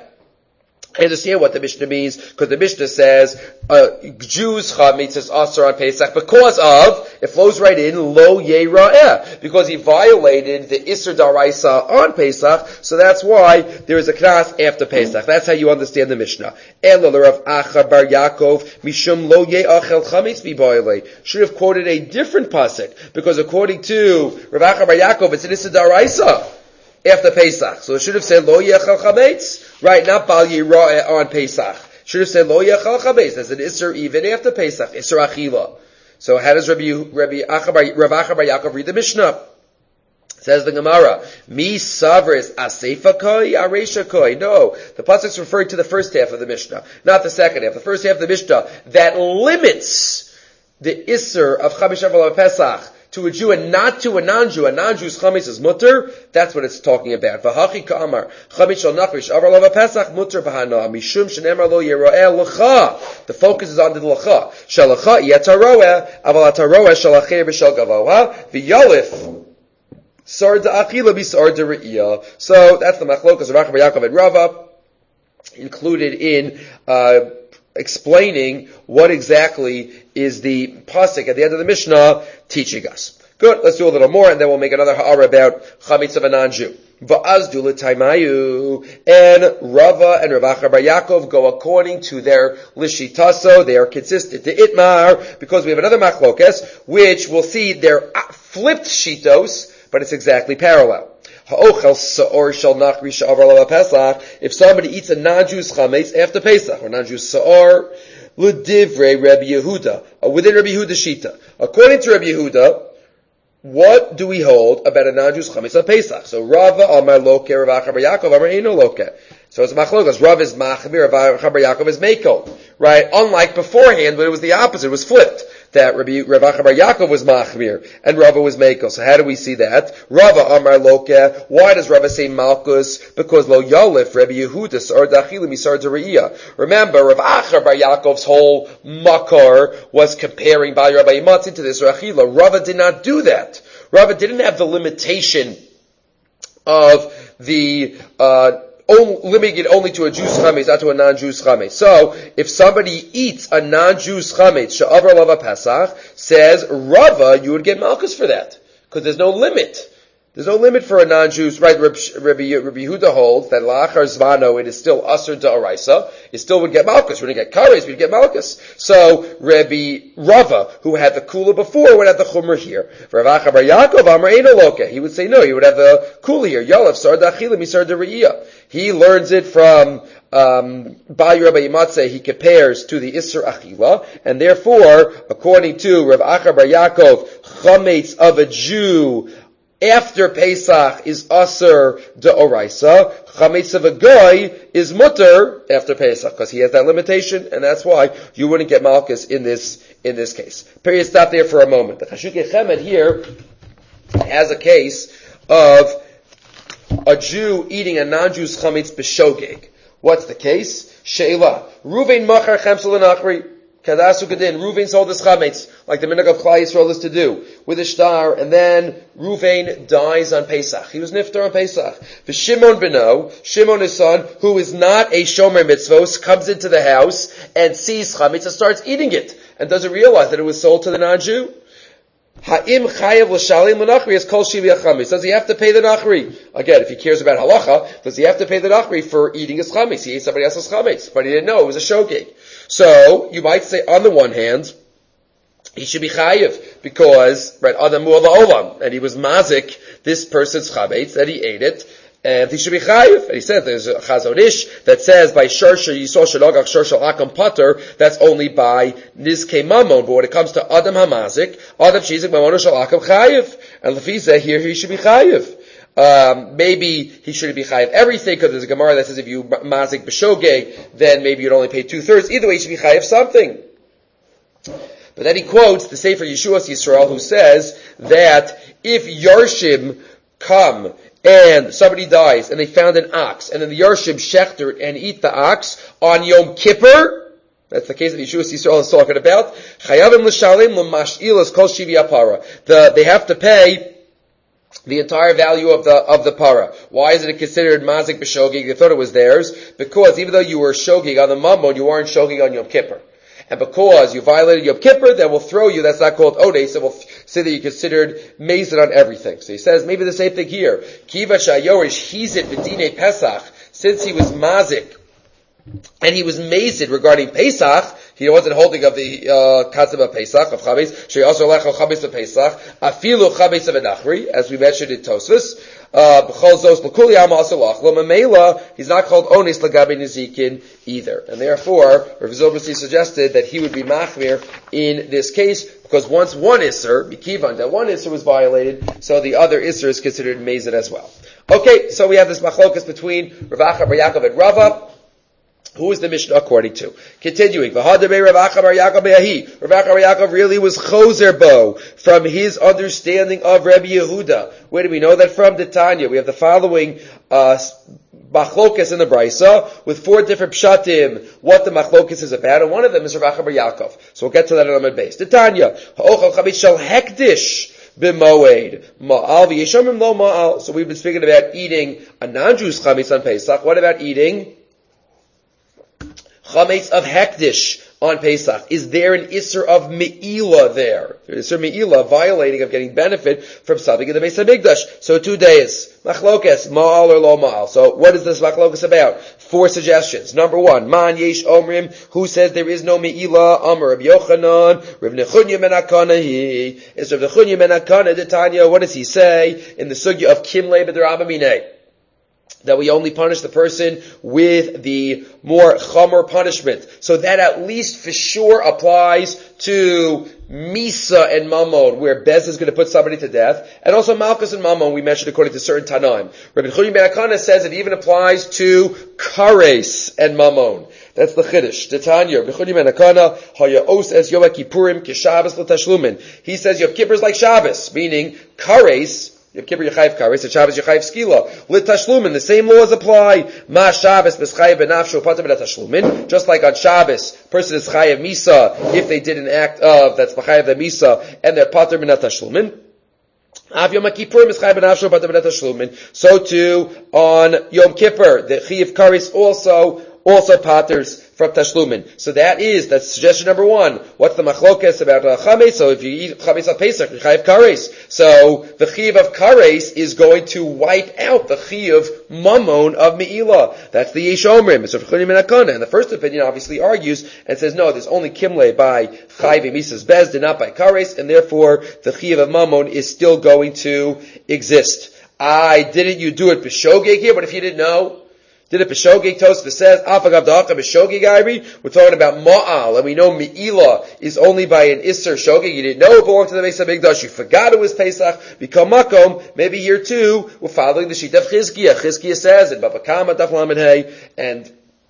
I understand what the Mishnah means, because the Mishnah says, uh, Jews chametz is asur on Pesach because of, it flows right in, lo yera'eh, because he violated the Isser Daraisa on Pesach, so that's why there is a knas after Pesach. That's how you understand the Mishnah. Elo l'Rav Acha bar Yaakov, mishum lo ye'achel chametz v'boilei. Should have quoted a different pasuk, because according to Rav Acha bar Yaakov, it's an Isser Daraisa after Pesach. So it should have said lo yechal chametz, right? Not bal yira'eh on Pesach. Should have said lo yechal chametz as an isser even after Pesach, isser achila. So how does Rabbi Rabbi Acha bar Rav Acha bar Yaakov read the Mishnah? Says the Gemara, mi savris asefa koi aresha koi. No, the pasuk's referring to the first half of the Mishnah, not the second half. The first half of the Mishnah that limits the isser of Chamish Shavuot Pesach to a Jew and not to a non-Jew. A non-Jew's chametz is mutter. That's what it's talking about. V'hachi ka'amar chametz shal nachrish avar lava pesach mutter b'hana mishum shenemar lo yera'eh l'cha. The focus is on the l'cha. Shalacha yetaroeh aval ataroeh shalacher b'shal gavoha v'yalif sar da'achila b'sar da're'iyah. So that's the machlokas of Rav Acha bar Yaakov and Rava, included in uh explaining what exactly is the pasuk at the end of the Mishnah teaching us. Good, let's do a little more and then we'll make another ha'ara about chametz of a non-Jew. Va'azdu l'taimayu, and Rava and Rav Acha bar Yaakov go according to their lishitaso. They are consistent to itmar, because we have another machlokes, which we'll see they're flipped shitos, but it's exactly parallel. If somebody eats a non-Jew's chametz after Pesach, or non-Jew's sa'or, l'divrei Rabbi Yehuda, within Rabbi Yehuda shita. According to Rabbi Yehuda, what do we hold about a non-Jew's chametz on Pesach? So Rava amar loke, Rav Acha bar Yaakov amar eino loke. So it's machlokas. Rav is machmir, Rav Acha bar Yaakov is meiko. Right? Unlike beforehand, when it was the opposite, it was flipped. That Rabbi Rav Acha bar Yaakov was machmir and Rava was meiko. So how do we see that? Rava amar loke. Why does Rava say malchus? Because lo yalif Rabbi Yehuda sar dachilim misar dereiyah. Remember, Rav Acha bar Yaakov's whole makar was comparing Bal Rabbi Yimatzin to this Rachila. Rava did not do that. Rava didn't have the limitation of the uh Only, limiting it only to a Jew's chametz, not to a non-Jew's chametz. So, if somebody eats a non-Jew's chametz, she'avar lava Pesach, says Rava, you would get malchus for that, because there's no limit. There's no limit for a non-Jew's, right? Rabbi, Rabbi, Rabbi Yehuda holds that la'achar zvano, it is still asur da'oraisa, it still would get malchus. We didn't get kares, we'd get malchus. So, Rabbi Rava, who had the kula before, would have the chumrah here. Rav Acha bar Yaakov, amar eino loke. He would say no, he would have the kula here. Yalav sar da'achila misar da're'iyah. He learns it from um Bal Rabbi Yimatzeh. He compares to the Isser Achila, and therefore, according to Rav Acha bar Yaakov, chametz of a Jew after Pesach is Asur D'Oraisa. Chametz of a Goy is Mutter after Pesach, because he has that limitation, and that's why you wouldn't get Malchus in this in this case. Period. Stop there for a moment. The Chashukei Chemed here has a case of a Jew eating a non-Jew's chametz b'shogeg. What's the case? She'ela. Ruvain machar chemsel l'nachri. Kadasu Kadin, Ruvain sold his chametz, like the minhag of Klal Yisrael is to do, with a shtar, and then Ruvain dies on Pesach. He was niftar on Pesach. The Shimon beno, Shimon his son, who is not a shomer mitzvos, comes into the house and sees chametz and starts eating it, and doesn't realize that it was sold to the non-Jew. Ha'im chayav l'shalim l'nachri is kol shivi chametz. Does he have to pay the nachri? Again, if he cares about halacha, does he have to pay the nachri for eating his chametz? He ate somebody else's chametz, but he didn't know it was a shogeg. So, you might say, on the one hand, he should be chayiv, because, right, Adamu olam, and he was mazik, this person's chametz, that he ate it, and he should be chayiv. And he said there's a Chazon Ish that says by Shersha Yisol Shalogach Shersha Akam Pater, that's only by Nizke Mamon. But when it comes to Adam Hamazik, Adam Shizik Mamon Shal Akam chayiv. And Lefiza, here he should be chayiv. Um, maybe he shouldn't be chayiv everything, because there's a Gemara that says if you mazik b'shogeg, then maybe you'd only pay two thirds. Either way, he should be chayiv something. But then he quotes the Sefer Yeshuas Yisrael, who says that if Yarshim come and somebody dies, and they found an ox, and then the Yarshim shechter it and eat the ox on Yom Kippur, that's the case that Yeshua Yisrael is talking about, Chayavim l'shalim l'mash'ilas kol shivi apara. The, they have to pay the entire value of the, of the para. Why isn't it considered mazik b'shogig? They thought it was theirs, because even though you were shogig on the mammon, you weren't shogig on Yom Kippur. And because you violated Yom Kippur, then we'll throw you, that's not called Odes, so we'll say that you considered mazed on everything. So he says, maybe the same thing here. Kiva shayorish hizit b'dinei Pesach, since he was mazik, and he was mazed regarding Pesach, he wasn't holding of the, uh, concept of Pesach, of Chametz, she also lech Chametz of Pesach, afilu Chametz of Enachri, as we mentioned in Tosfos, uh, b'chol zos l'kuli ama asalach, lo memela, he's not called Onis l'gabe Nezikin either. And therefore, Rav Zilberstein suggested that he would be machmir in this case, because once one Isser, Mikivan, that one Isser was violated, so the other Isser is considered mazed as well. Okay, so we have this machlokas between Rav Acha bar Yaakov and Rava. Who is the Mishnah according to? Continuing, Rav Acha bar Yaakov Rav Acha bar Yaakov really was choser bo from his understanding of Rabbi Yehuda. Where do we know that from? The Tanya. We have the following uh machlokas in the Brisa with four different pshatim. What the machlokas is about, and one of them is Rav Acha bar Yaakov. So we'll get to that on the base. The Tanya, ha'ochal chametz shel hekdish b'moed ma'al v'yeshomim lo ma'al. So we've been speaking about eating a non-Jew's chametz on Pesach. What about eating chametz of hekdish on Pesach? Is there an isser of me'ilah there? There's an isser me'ilah, violating of getting benefit from something in the Beis HaMikdash. So two days. Machlokes, ma'al or lo ma'al. So what is this machlokes about? Four suggestions. Number one, man yesh omrim, who says there is no me'ilah? Amar Reb Yochanan, Reb Nechunya ben Akana, he is Reb Nechunya ben Akana, the Tanya. What does he say in the sugya of Kimlei b'derabba minei? That we only punish the person with the more chomer punishment. So that at least for sure applies to Misa and Mammon, where Bez is going to put somebody to death, and also Malchus and Mammon, we mentioned according to certain Tanaim. Rabbi Chudim ben Akana says it even applies to Kares and Mammon. That's the Chiddush. The Tanya, Rabbi Chudim ben Akana, Haya Os es Yom Kippurim Kishabbos l'Tashlumin. He says Yom Kippur is like Shabbos, meaning Kares, Yom Kippur Yechayiv Kares, and Shabbos Yechayiv Skila. L'Tashlumin, the same laws apply. Ma Shabbos b'schayiv b'nafsho pater b'Tashlumin. Just like on Shabbos, person is chayiv Misa if they did an act of that's b'chayiv the Misa and they're pater b'Tashlumin. Av Yom Kippurim is chayiv b'nafsho pater b'Tashlumin. So too on Yom Kippur, the chayiv Kares also also paters from Tashlumin. So that is, that's suggestion number one. What's the machlokes about uh, chametz? So if you eat chametz on Pesach, you chayiv kares. So the chayiv of kares is going to wipe out the chayiv mamon of me'ilah. That's the yesh omrim. It's Rav Chudim ben Akana. And the first opinion obviously argues and says, no, there's only kimle by chayiv misas bezdin, not by kares, and therefore the chayiv of mamon is still going to exist. I didn't you do it b'shogeg here? But if you didn't know, did it b'shogeg? Tosfos says afagav da'acha b'shogeg ayri. We're talking about ma'al, and we know me'ilah is only by an isser shogeg. You didn't know it belonged to the Beis HaMikdash. You forgot it was Pesach. Become makom. Maybe here too we're following the sheet of Chizkiah. Chizkiah says in Bava Kama Daf Lamed Hey and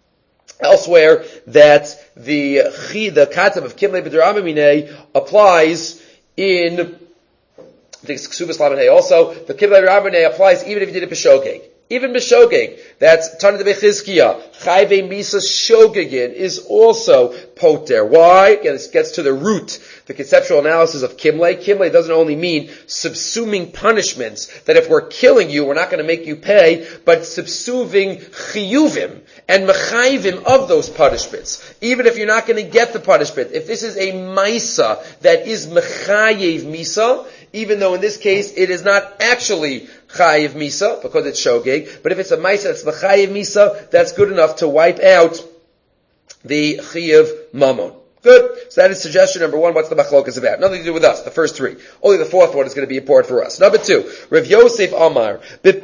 elsewhere that the chi the katab of Kimlei b'derabba minei applies in the Ksubas Lamed Hey also. The Kimlei b'derabba minei applies even if you did it b'shogeg. Even B'shogeg, that's Tana de Bechizkiya, Chayve Misa Shogegin is also poter. Why? Again, this gets to the root, the conceptual analysis of Kimle. Kimle doesn't only mean subsuming punishments, that if we're killing you, we're not going to make you pay, but subsuming chiyuvim and mechayvim of those punishments. Even if you're not going to get the punishment, if this is a Maisa that is mechayev Misa, even though in this case it is not actually chayiv misa because it's shogeg, but if it's a ma'isa that's mechayiv misa, that's good enough to wipe out the chayiv mamon. Good. So that is suggestion number one. What's the machlokas about? Nothing to do with us. The first three. Only the fourth one is going to be important for us. Number two. Rav Yosef Amar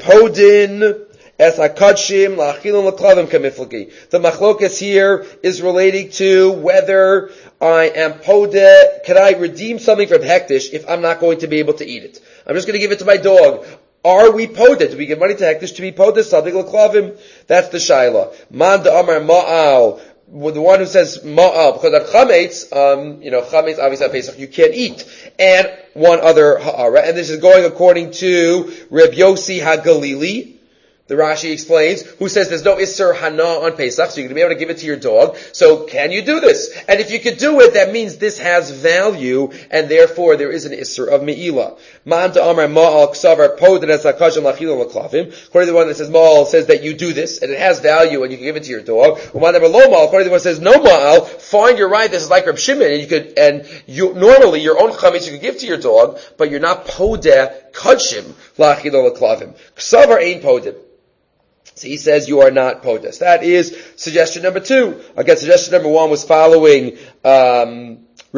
bipodin es hakadshim la'achilon l'klavim kamiflagi. The machlokas here is relating to whether I am podeh. Can I redeem something from hektish if I'm not going to be able to eat it? I'm just going to give it to my dog. Are we podeh? Do we give money to hektish to be podeh? Sadig l'klavim. That's the shaila. Man da amar ma'al. The one who says ma'al, because at chametz, um, you know, chametz obviously at Pesach you can't eat, and one other ha'ara, and this is going according to Reb Yossi HaGalili. The Rashi explains, who says there's no Isser Hana on Pesach, so you're going to be able to give it to your dog. So can you do this? And if you could do it, that means this has value, and therefore there is an Isser of Me'ilah. Man Amar Ma'al Ksavar Poden Es HaKashim L'Achilon L'Klavim. According to the one that says Ma'al says that you do this, and it has value, and you can give it to your dog. Man Amar Lo Ma'al, according to the one that says no Ma'al, fine, you're right, this is like Reb Shimon, and you could, and you, normally your own chametz you could give to your dog, but you're not Podeh Kashim L'Achilon L'Klavim. Ksavar ain't Podeh. So he says you are not podes. That is suggestion number two. Again, suggestion number one was following um,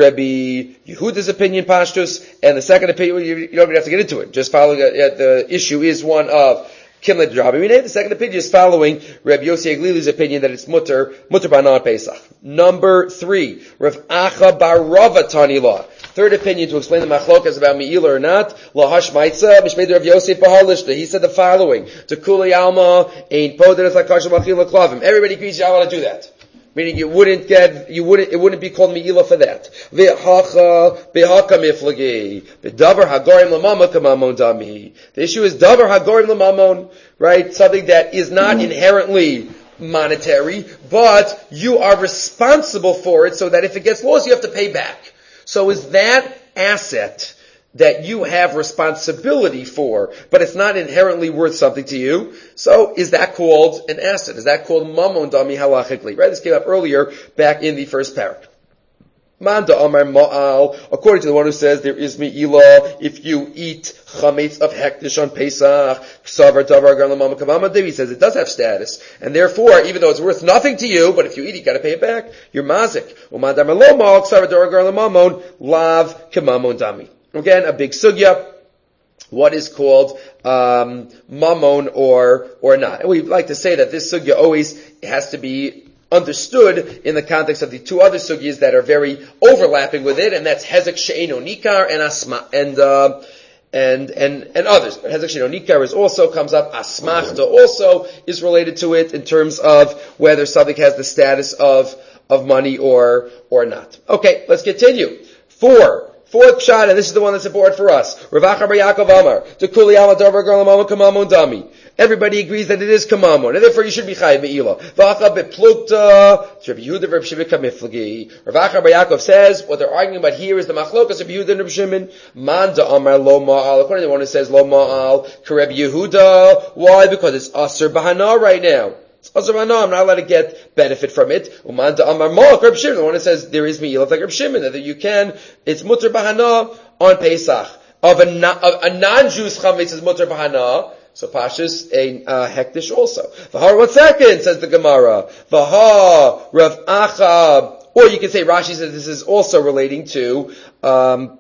Rabbi Yehuda's opinion, Pashtus, and the second opinion, you, you don't even have to get into it. Just following uh, the issue is one of Kimle Drabi. The second opinion is following Rabbi Yossi Aglili's opinion that it's mutter, mutter banan Pesach. Number three, Rav Acha bar Rava Tani Law. Third opinion to explain the machlokas about Me'ilah or not. Lahash Maitza, Mishmei Rav Yosef Bahalishta. He said the following: To Kuli Alma, Ein Poder Es HaKashim L'Achilon L'Klavim. Everybody agrees you want to do that. Meaning you wouldn't get, you wouldn't, it wouldn't be called Me'ilah for that. Ve'hacha, be'haka miflagi. Be'davar hagorim l'mamon kamamon dami. The issue is davar hagorim l'mamon, right? Something that is not inherently monetary, but you are responsible for it so that if it gets lost, you have to pay back. So is that asset that you have responsibility for, but it's not inherently worth something to you? So is that called an asset? Is that called mamon dami halachically? Right? This came up earlier back in the first parak. Man da amar ma'al, according to the one who says there is me'ilah if you eat chametz of hektish on Pesach, ksavar davar gar l'mamon kamamon dami. He says it does have status, and therefore, even though it's worth nothing to you, but if you eat it, you got to pay it back. You're mazik. Uman da amar lo ma'al ksavar davar gar l'mamon lav kamamon dami. Again, a big sugya. What is called um, mamon or or not? And we like to say that this sugya always has to be understood in the context of the two other sugyas that are very overlapping with it, and that's hezek she'eno nikar and asma and uh, and and and others. But hezek she'eno nikar is also comes up. Asmachta also is related to it in terms of whether something has the status of of money or or not. Okay, let's continue. Four. Fourth shot, and this is the one that's important for us. Rav Acha bar Yaakov Amar, to Kuli Alma Davar Gar L'Mamon Kamamon Dami. Everybody agrees that it is Kamamon, and therefore you should be Chayiv Me'ilah. V'acha beplukta, Rabbi Yehuda Reb Shimon Kamiflagi. Rav Acha bar Yaakov says, what they're arguing about here is the Machlokas of Yehuda and Reb Shimon. Man da Amar Lo Ma'al, according to the one who says Lo Ma'al, Kareb Yehuda. Why? Because it's Aser Bahana right now. I'm not allowed to get benefit from it. Uman da Amar Ma'al, Reb Shimon, the one that says there is Me'ilah like Reb Shimon, that you can, it's mutter bahana on Pesach. Of a, of a non-Jew's chametz is mutter bahana, so Pashas a uh, hektish also. V'ha, one second, says the Gemara. V'ha, Rav Acha, or you can say Rashi says this is also relating to, um,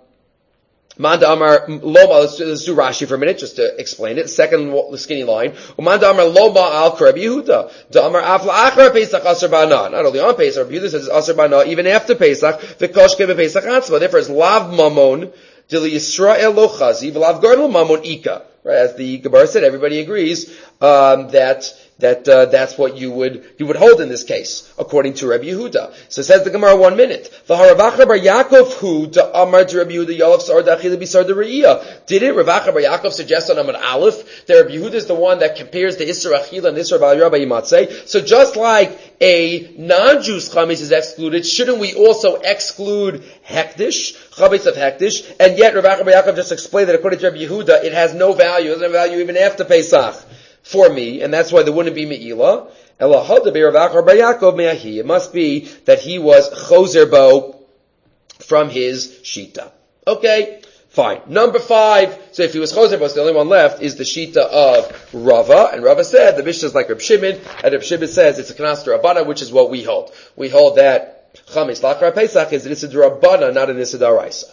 Manda Amar Loma, let's do, let's do Rashi for a minute, just to explain it. Second skinny line. Manda Amar Loma al Kareb Yehuda. Da Amar Afla Achra Pesach Aser Bana. Not only on Pesach, Yehuda says Aser Bana, even after Pesach, V'koshke B'Pesach Atzma. Therefore it's Lav Mamon, Dili Yisrael Lo Chazi, V'Lav Garnel Mamon Ika. Right, as the Gemara said, everybody agrees, um, that that uh, that's what you would you would hold in this case, according to Rabbi Yehuda. So it says the Gemara, one minute. V'haravacha bar Yaakov hu da'amar to Rabbi Yehuda yalav sar da'achila b'sar de're'iyah. Did it? Ravacha bar Yaakov suggest on Amud Aleph that Rabbi Yehuda is the one that compares the Isser Achila and Isser Bal Rabbi Yimatzeh. So just like a non-Jew's chametz is excluded, shouldn't we also exclude hektish, chametz of hektish? And yet Ravacha bar Yaakov just explained that according to Rabbi Yehuda, it has no value. It doesn't have value even after Pesach for me, and that's why there wouldn't be me'ilah. It must be that he was choser bo from his shita. Okay, fine. Number five. So if he was choser bo, so the only one left is the shita of Rava, and Rava said the Mishnah is like Reb Shimon, and Reb Shimon says it's a kanas d'Rabbana, which is what we hold. We hold that chametz lachar Pesach is an issa d'Rabbana, not an issa d'Oraisa.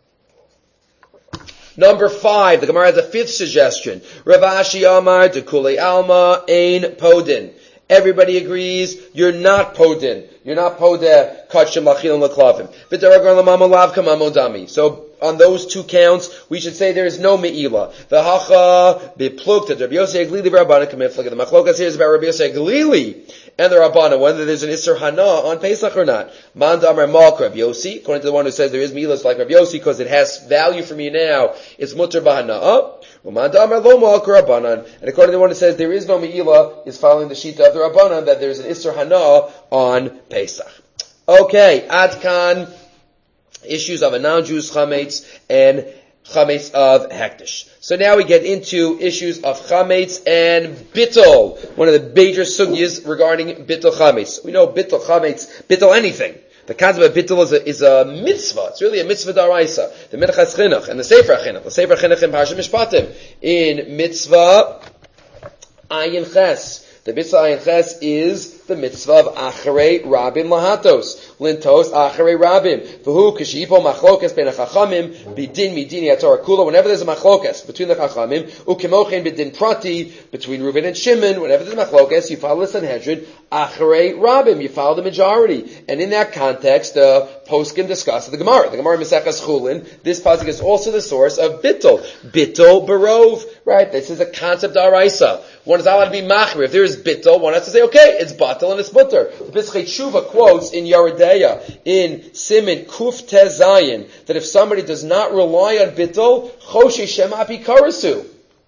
Number five, the Gemara has a fifth suggestion. Rav Ashi Amar de Kulei Alma Ein Podin. Everybody agrees you're not Podin. You're not Podeh Kachim Lachilim Laklavim. V'daragar Lamamo Lav Kamamo Dami. So on those two counts, we should say there is no me'ilah. V'hacha bipluk to Rabbi Yosei Glili v'Rabbana kamiflik. The machlokas here is about Rabbi Yosei Glili and the Rabbana, whether there's an Isser Hana on Pesach or not. Man Damar Malk Rabbi Yossi, according to the one who says there is me'ilah, it's like Rabbi Yossi because it has value for me now. It's mutter b'hana'ah. Man Damar Lo Malk Rabbanan, and according to the one who says there is no me'ilah, is following the shita of the Rabbanan that there's an Isser Hana on Pesach. Okay, Adkan. Issues of a non-Jew's chametz and chametz of hektish. So now we get into issues of chametz and bittul, one of the major sugyas regarding bittul chametz. We know bittul chametz, bittul anything. The concept of bittul is a, is a mitzvah. It's really a mitzvah daraisa. The Minchas Chinuch and the Sefer Chinuch, the Sefer Chinuch in Parshat Mishpatim, in mitzvah ayin ches. The mitzvah ayin ches is the mitzvah of acharei rabim lahatos. Lintos acharei rabim. V'hu kashipo machlokas ben hachachamim bidin midini haTorah kula. Whenever there's a machlokas between the chachamim, ukimochen bidin prati, between Reuven and Shimon, whenever there's a machlokas, you follow the Sanhedrin, acharei rabim, you follow the majority. And in that context, the poskim discuss the Gemara. The Gemara Maseches Chulin, this pasuk is also the source of bittul. Bittul barov. Right? This is a concept d'araisa. One is allowed to be machmir. If there is bittul, one has to say, okay, it's batal and it's mutter. The Pischei Tshuva quotes in Yeridea, in Siman Kuf Tez Zayin, that if somebody does not rely on bittul, choshe shema apikarasu.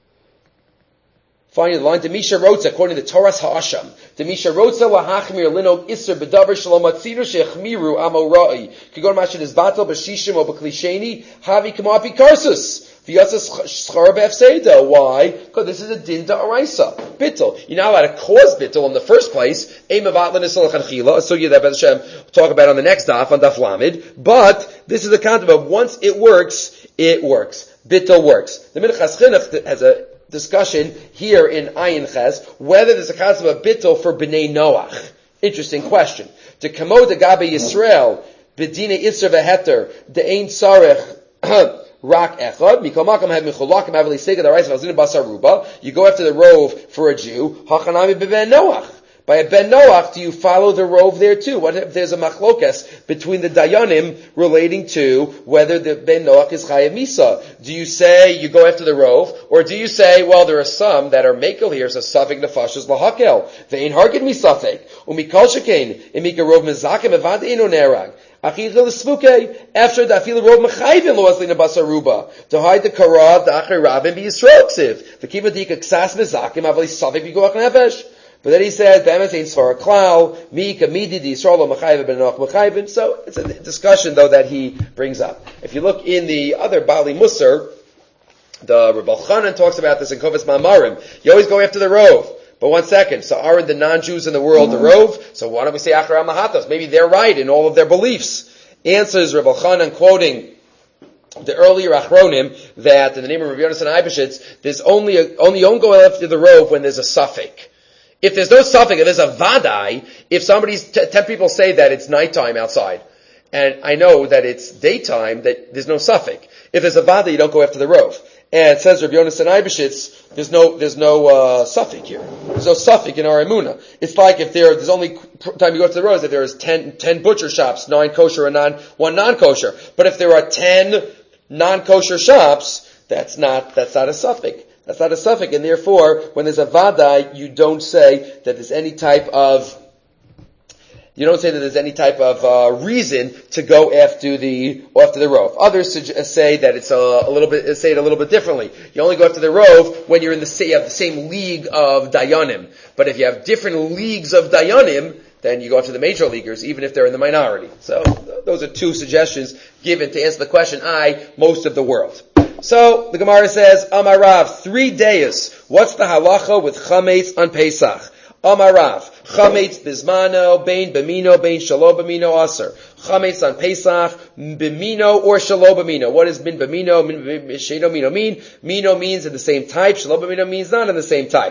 Finally, the line, Demisha Rotza, according to Toras Ha'asham, Demisha Rotza lahachmir lino iser bedavar shalom atziru shechmiru amo ra'i. Kigon mashin is batal b'shishim o b'klisheni, havi kamo apikarsus. Why? Because this is a din da'araisa. Bittul. You're not allowed to cause bittul in the first place. A so you that Hashem talk about on the next daf, on daf lamid. But this is the concept of once it works, it works. Bittul works. The Minchas Chinuch has a discussion here in Ayin Ches whether there's a concept of bittul for B'nai Noach. Interesting question. To kamo de gabe Yisrael b'dina isra v'heter de ein sarech Rak echad, mikomakam have micholakim have lisega the rice of azina basaruba. You go after the rove for a Jew. Hachanami beben Noach. By a ben Noach, do you follow the rove there too? What if there's a machlokas between the dayanim relating to whether the ben Noach is chayav misa? Do you say you go after the rove, or do you say, well, there are some that are makel here, so safek nefashos lahakel ve'in hargid misafek umikol shekain imika rove mezakem evad ino nerag. After the afil rov mechayvin lo aslina basaruba to hide the kara the achrei rabim be Yisrael ksiv the kiva dik ksas mezakim avli savik b'goach nefesh. But then he says be'emes ein svar klal mika midi di Yisrael lo mechayvin ben noch mechayvin. So it's a discussion though that he brings up. If you look in the other Bali Musar, the Rebbe Chanan talks about this in Kovetz Ma'amarim. You always go after the rov. But one second, so aren't the non-Jews in the world the rov? So why don't we say Acharei Mahatos? Maybe they're right in all of their beliefs. Answers Rebbe Chanan quoting the earlier Achronim that in the name of Rabbi Yonasan Eibeshitz, there's only a, only don't go after the rov when there's a suffix. If there's no suffix, if there's a vadai, if somebody's, t- ten people say that it's nighttime outside, and I know that it's daytime, that there's no suffix. If there's a vadai, you don't go after the rov. And it says Rabbi Yonasan Eibeshitz, there's no, there's no, uh, suffix here. There's no suffix in our emunah. It's like if there, there's only time you go to the road, if there is ten, ten butcher shops, nine kosher and nine, one non-kosher. But if there are ten non-kosher shops, that's not, that's not a suffix. That's not a suffix, and therefore, when there's a vadai, you don't say that there's any type of You don't say that there's any type of uh, reason to go after the after the rove. Others say that it's a, a little bit say it a little bit differently. You only go after the rove when you're in the you have the same league of dayanim. But if you have different leagues of dayanim, then you go after the major leaguers, even if they're in the minority. So those are two suggestions given to answer the question. I most of the world. So the Gemara says, Amar Rav, three days. What's the halacha with chametz on Pesach? Amar Rav, chametz bizmano, bein b'mino, bein shalo b'mino aser. Chametz on Pesach, b'mino or shalo b'mino. What is min b'mino? Min b'mino mino mean? Mino means in the same type. Shalo b'mino means not in the same type.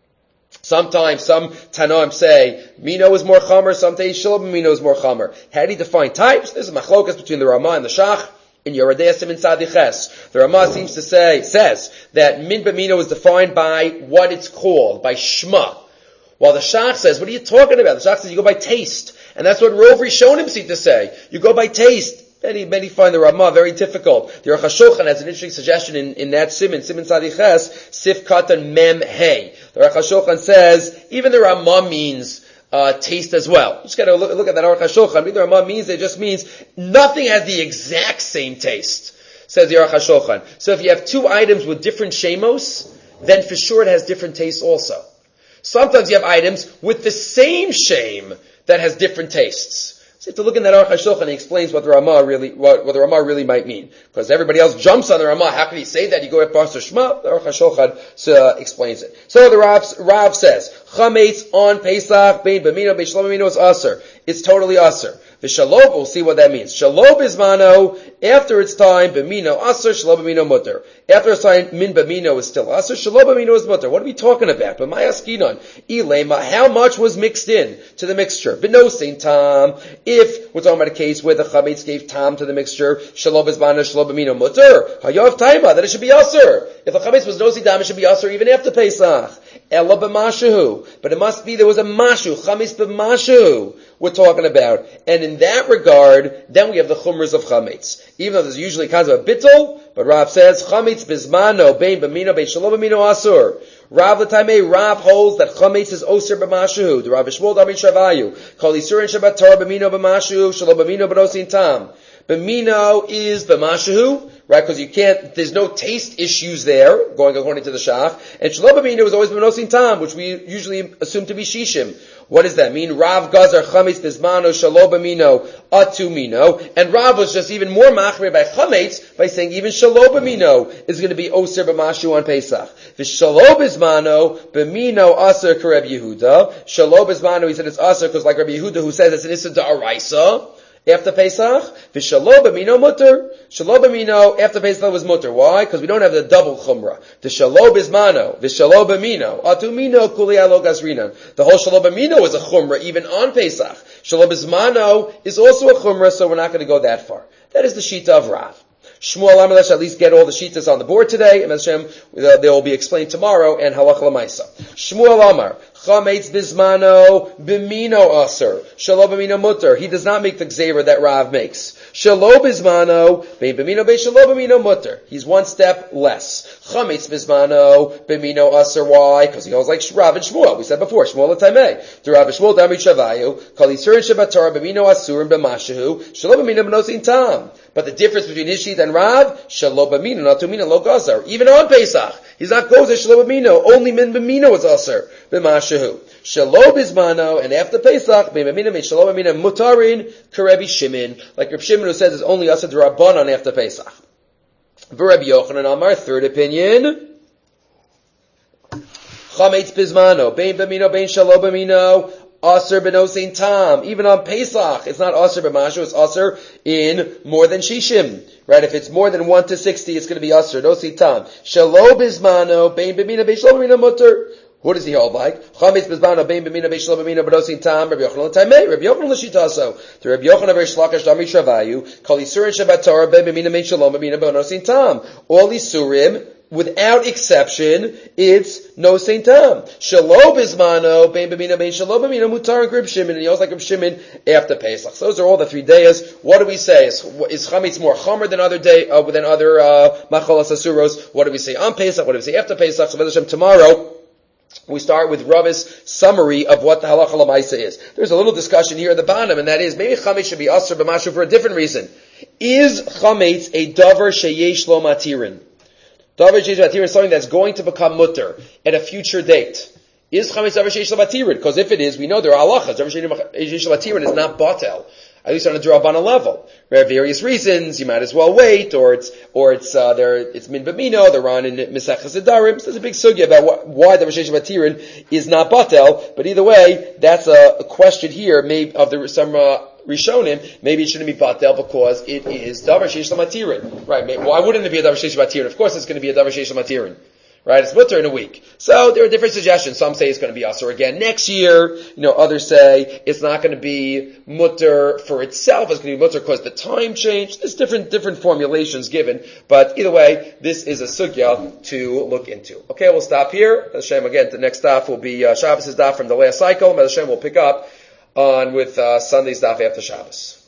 Sometimes some Tanoim say Mino is more chamer, some say Shalo b'mino is more chamer. How do you define types? There's a machlokas between the Ramah and the Shach. In Yerodei Simin Sadiches, the Ramah seems to say, says that min b'mino is defined by what it's called, by shma. While the Shach says, what are you talking about? The Shach says you go by taste. And that's what Rov Rishonim seem to say. You go by taste. Many, many find the Ramah very difficult. The Aruch HaShulchan has an interesting suggestion in, in that Simin, Simin Sadiches, Sif Katan Mem Hey. The Aruch HaShulchan says, even the Ramah means Uh, taste as well. Just gotta look, look at that Aruch HaShulchan. I mean, the Ramah means it just means nothing has the exact same taste, says the Aruch HaShulchan. So if you have two items with different shemos, then for sure it has different tastes also. Sometimes you have items with the same shem that has different tastes. So you have to look in that Aruch HaShulchan and he explains what the Ramah really, what, what the Ramah really might mean. Because everybody else jumps on the Ramah. How can he say that? You go at Pastor Shema. The Aruch HaShulchan uh, explains it. So the Rav, Rav says, Chametz on Pesach, bein b'mino, bein shelo b'mino is aser. It's totally aser. V'shalob, we'll see what that means. Shalob is mano, after its time, b'mino aser, shelo b'mino mutter. After its time, min b'mino is still aser, shelo b'mino is mutter. What are we talking about? But my askinon, ilema, how much was mixed in to the mixture? B'nosein tam, if we're talking about a case where the chametz gave tam to the mixture, shalob is mano, shelo b'mino mutter, hayav taima, that it should be aser. If the chametz was nosein tam, it should be aser even after Pesach. Ella b'mashu, but it must be there was a mashu, chametz b'mashu we're talking about. And in that regard, then we have the chumras of chametz. Even though there's usually kinds of a bittul, but Rav says, chametz bizmano, bein b'mino, bein shelo b'mino asur. Rav l'taimei, Rav holds that chametz is osir b'mashu. The Rav Shmuel Dami Shavayu, kol isurin shabbat Torah b'mino b'mashu, shelo b'mino b'nosin tam. B'mino is b'mashu, right? Because you can't, there's no taste issues there, going according to the Shach. And shelo b'mino is always b'nosin tam, which we usually assume to be shishim. What does that mean? Rav Gazar chametz bizmano shelo b'mino atu mino, and Rav was just even more machmir by chametz by saying even shelo b'mino is going to be oser b'mashu on Pesach. V'shelo bizmano b'mino aser k'Reb Yehuda. Shelo bizmano, he said it's aser because like Rabbi Yehuda who says it's an issa d'oraisa after Pesach. V'shelo b'mino mutter. Shelo b'mino after Pesach was mutter. Why? Because we don't have the double chumrah. The shelo bizmano, v'shelo b'mino atu mino kuli alo gazrinan. The whole shelo b'mino is a chumrah even on Pesach. Shelo bizmano is also a chumrah, so we're not going to go that far. That is the shita of Rav. Shmuel Amar, let's at least get all the shitas on the board today, and Hashem, uh, they will be explained tomorrow, and halacha l'maisa. Shmuel Amar, chametz bizmano b'mino aser, shelo b'mino mutter. He does not make the gzeira that Rav makes. Shelo bizmano, bein b'mino, bein shelo b'mino mutter. He's one step less. Chametz bizmano b'mino aser. Why? Because he holds like Rav and Shmuel. We said before, Shmuel l'taimei. To Rav and Shmuel, Dami Shavayu, kol yisurin shabbat Torah b'mino asurim b'mashahu, shelo b'mino b'nosin tam. But the difference between his sheet and Rav, shelo b'mino, not tumino, lo gazar. Even on Pesach, he's not gozer shelo b'mino. Only min b'mino is aser b'mashahu. Shelo b'zmano, and after Pesach, bein b'mino, bein shelo b'mino, mutarin k'Rebbi Shimon. Like Reb Shimon who says it's only aser d'Rabbanan after Pesach. V'Rebbi Yochanan Amar, third opinion. Chametz b'zmano, bein b'mino, bein shelo b'mino. Aser b'nosein tam. Even on Pesach, it's not aser b'mashu, it's aser in more than shishim. Right? If it's more than one to sixty, it's going to be aser, nosein tam. Shelo b'zmano, bein b'mino, bein shelo b'mino mutter. What does he hold like? Chametz b'zmano, bein b'mino, bein shelo b'mino, b'nosein tam. Rabbi Yochanan l'taimei. Rabbi Yochanan l'shitaso. To Rabbi Yochanan v'Reish Lakish Dami Shavayu, kol yisurin shabbat Torah, bein b'mino, bein shelo b'mino, b'nosein tam. All isurim without exception, it's no Saint Tam. Shelo bismano, bein b'mina, bein shelo b'mina, mutar and Reb Shimon, and he also like Reb Shimon after Pesach. So those are all the three days. What do we say? Is, is chametz more chomer than other day, uh, than other uh, macholas asuros? What do we say on Pesach? What do we say after Pesach? So Hashem, tomorrow we start with Rav's summary of what the halacha l'maisa is. There's a little discussion here at the bottom, and that is maybe chametz should be asur b'mashu for a different reason. Is chametz a davar sheyesh lo matirin? Davar sheyesh lo matirin is something that's going to become mutter at a future date. Is chametz davar sheyesh lo matirin? Because if it is, we know there are halachas. Davar sheyesh lo matirin is not batel. At least on a drabana level. There are various reasons, you might as well wait, or it's, or it's, uh, there, it's min b'mino, they're on in Mesechus Adarim. So there's a big sugya about what, why the Rosh Batirin is not batel, but either way, that's a, a question here, maybe, of the, some, uh, Rishonim, maybe it shouldn't be batel because it is davar sheish l'matirin. Right, maybe, why wouldn't it be a davar sheish l'matirin? Of course it's going to be a davar sheish l'matirin. Right, it's mutter in a week. So there are different suggestions. Some say it's going to be asur again next year. You know, others say it's not going to be mutter for itself. It's going to be mutter because the time changed. There's different different formulations given. But either way, this is a sugya to look into. Okay, we'll stop here. Hashem, again, the next daf will be uh, Shabbos' daf from the last cycle. Hashem will pick up on with uh, Sunday's daf after Shabbos.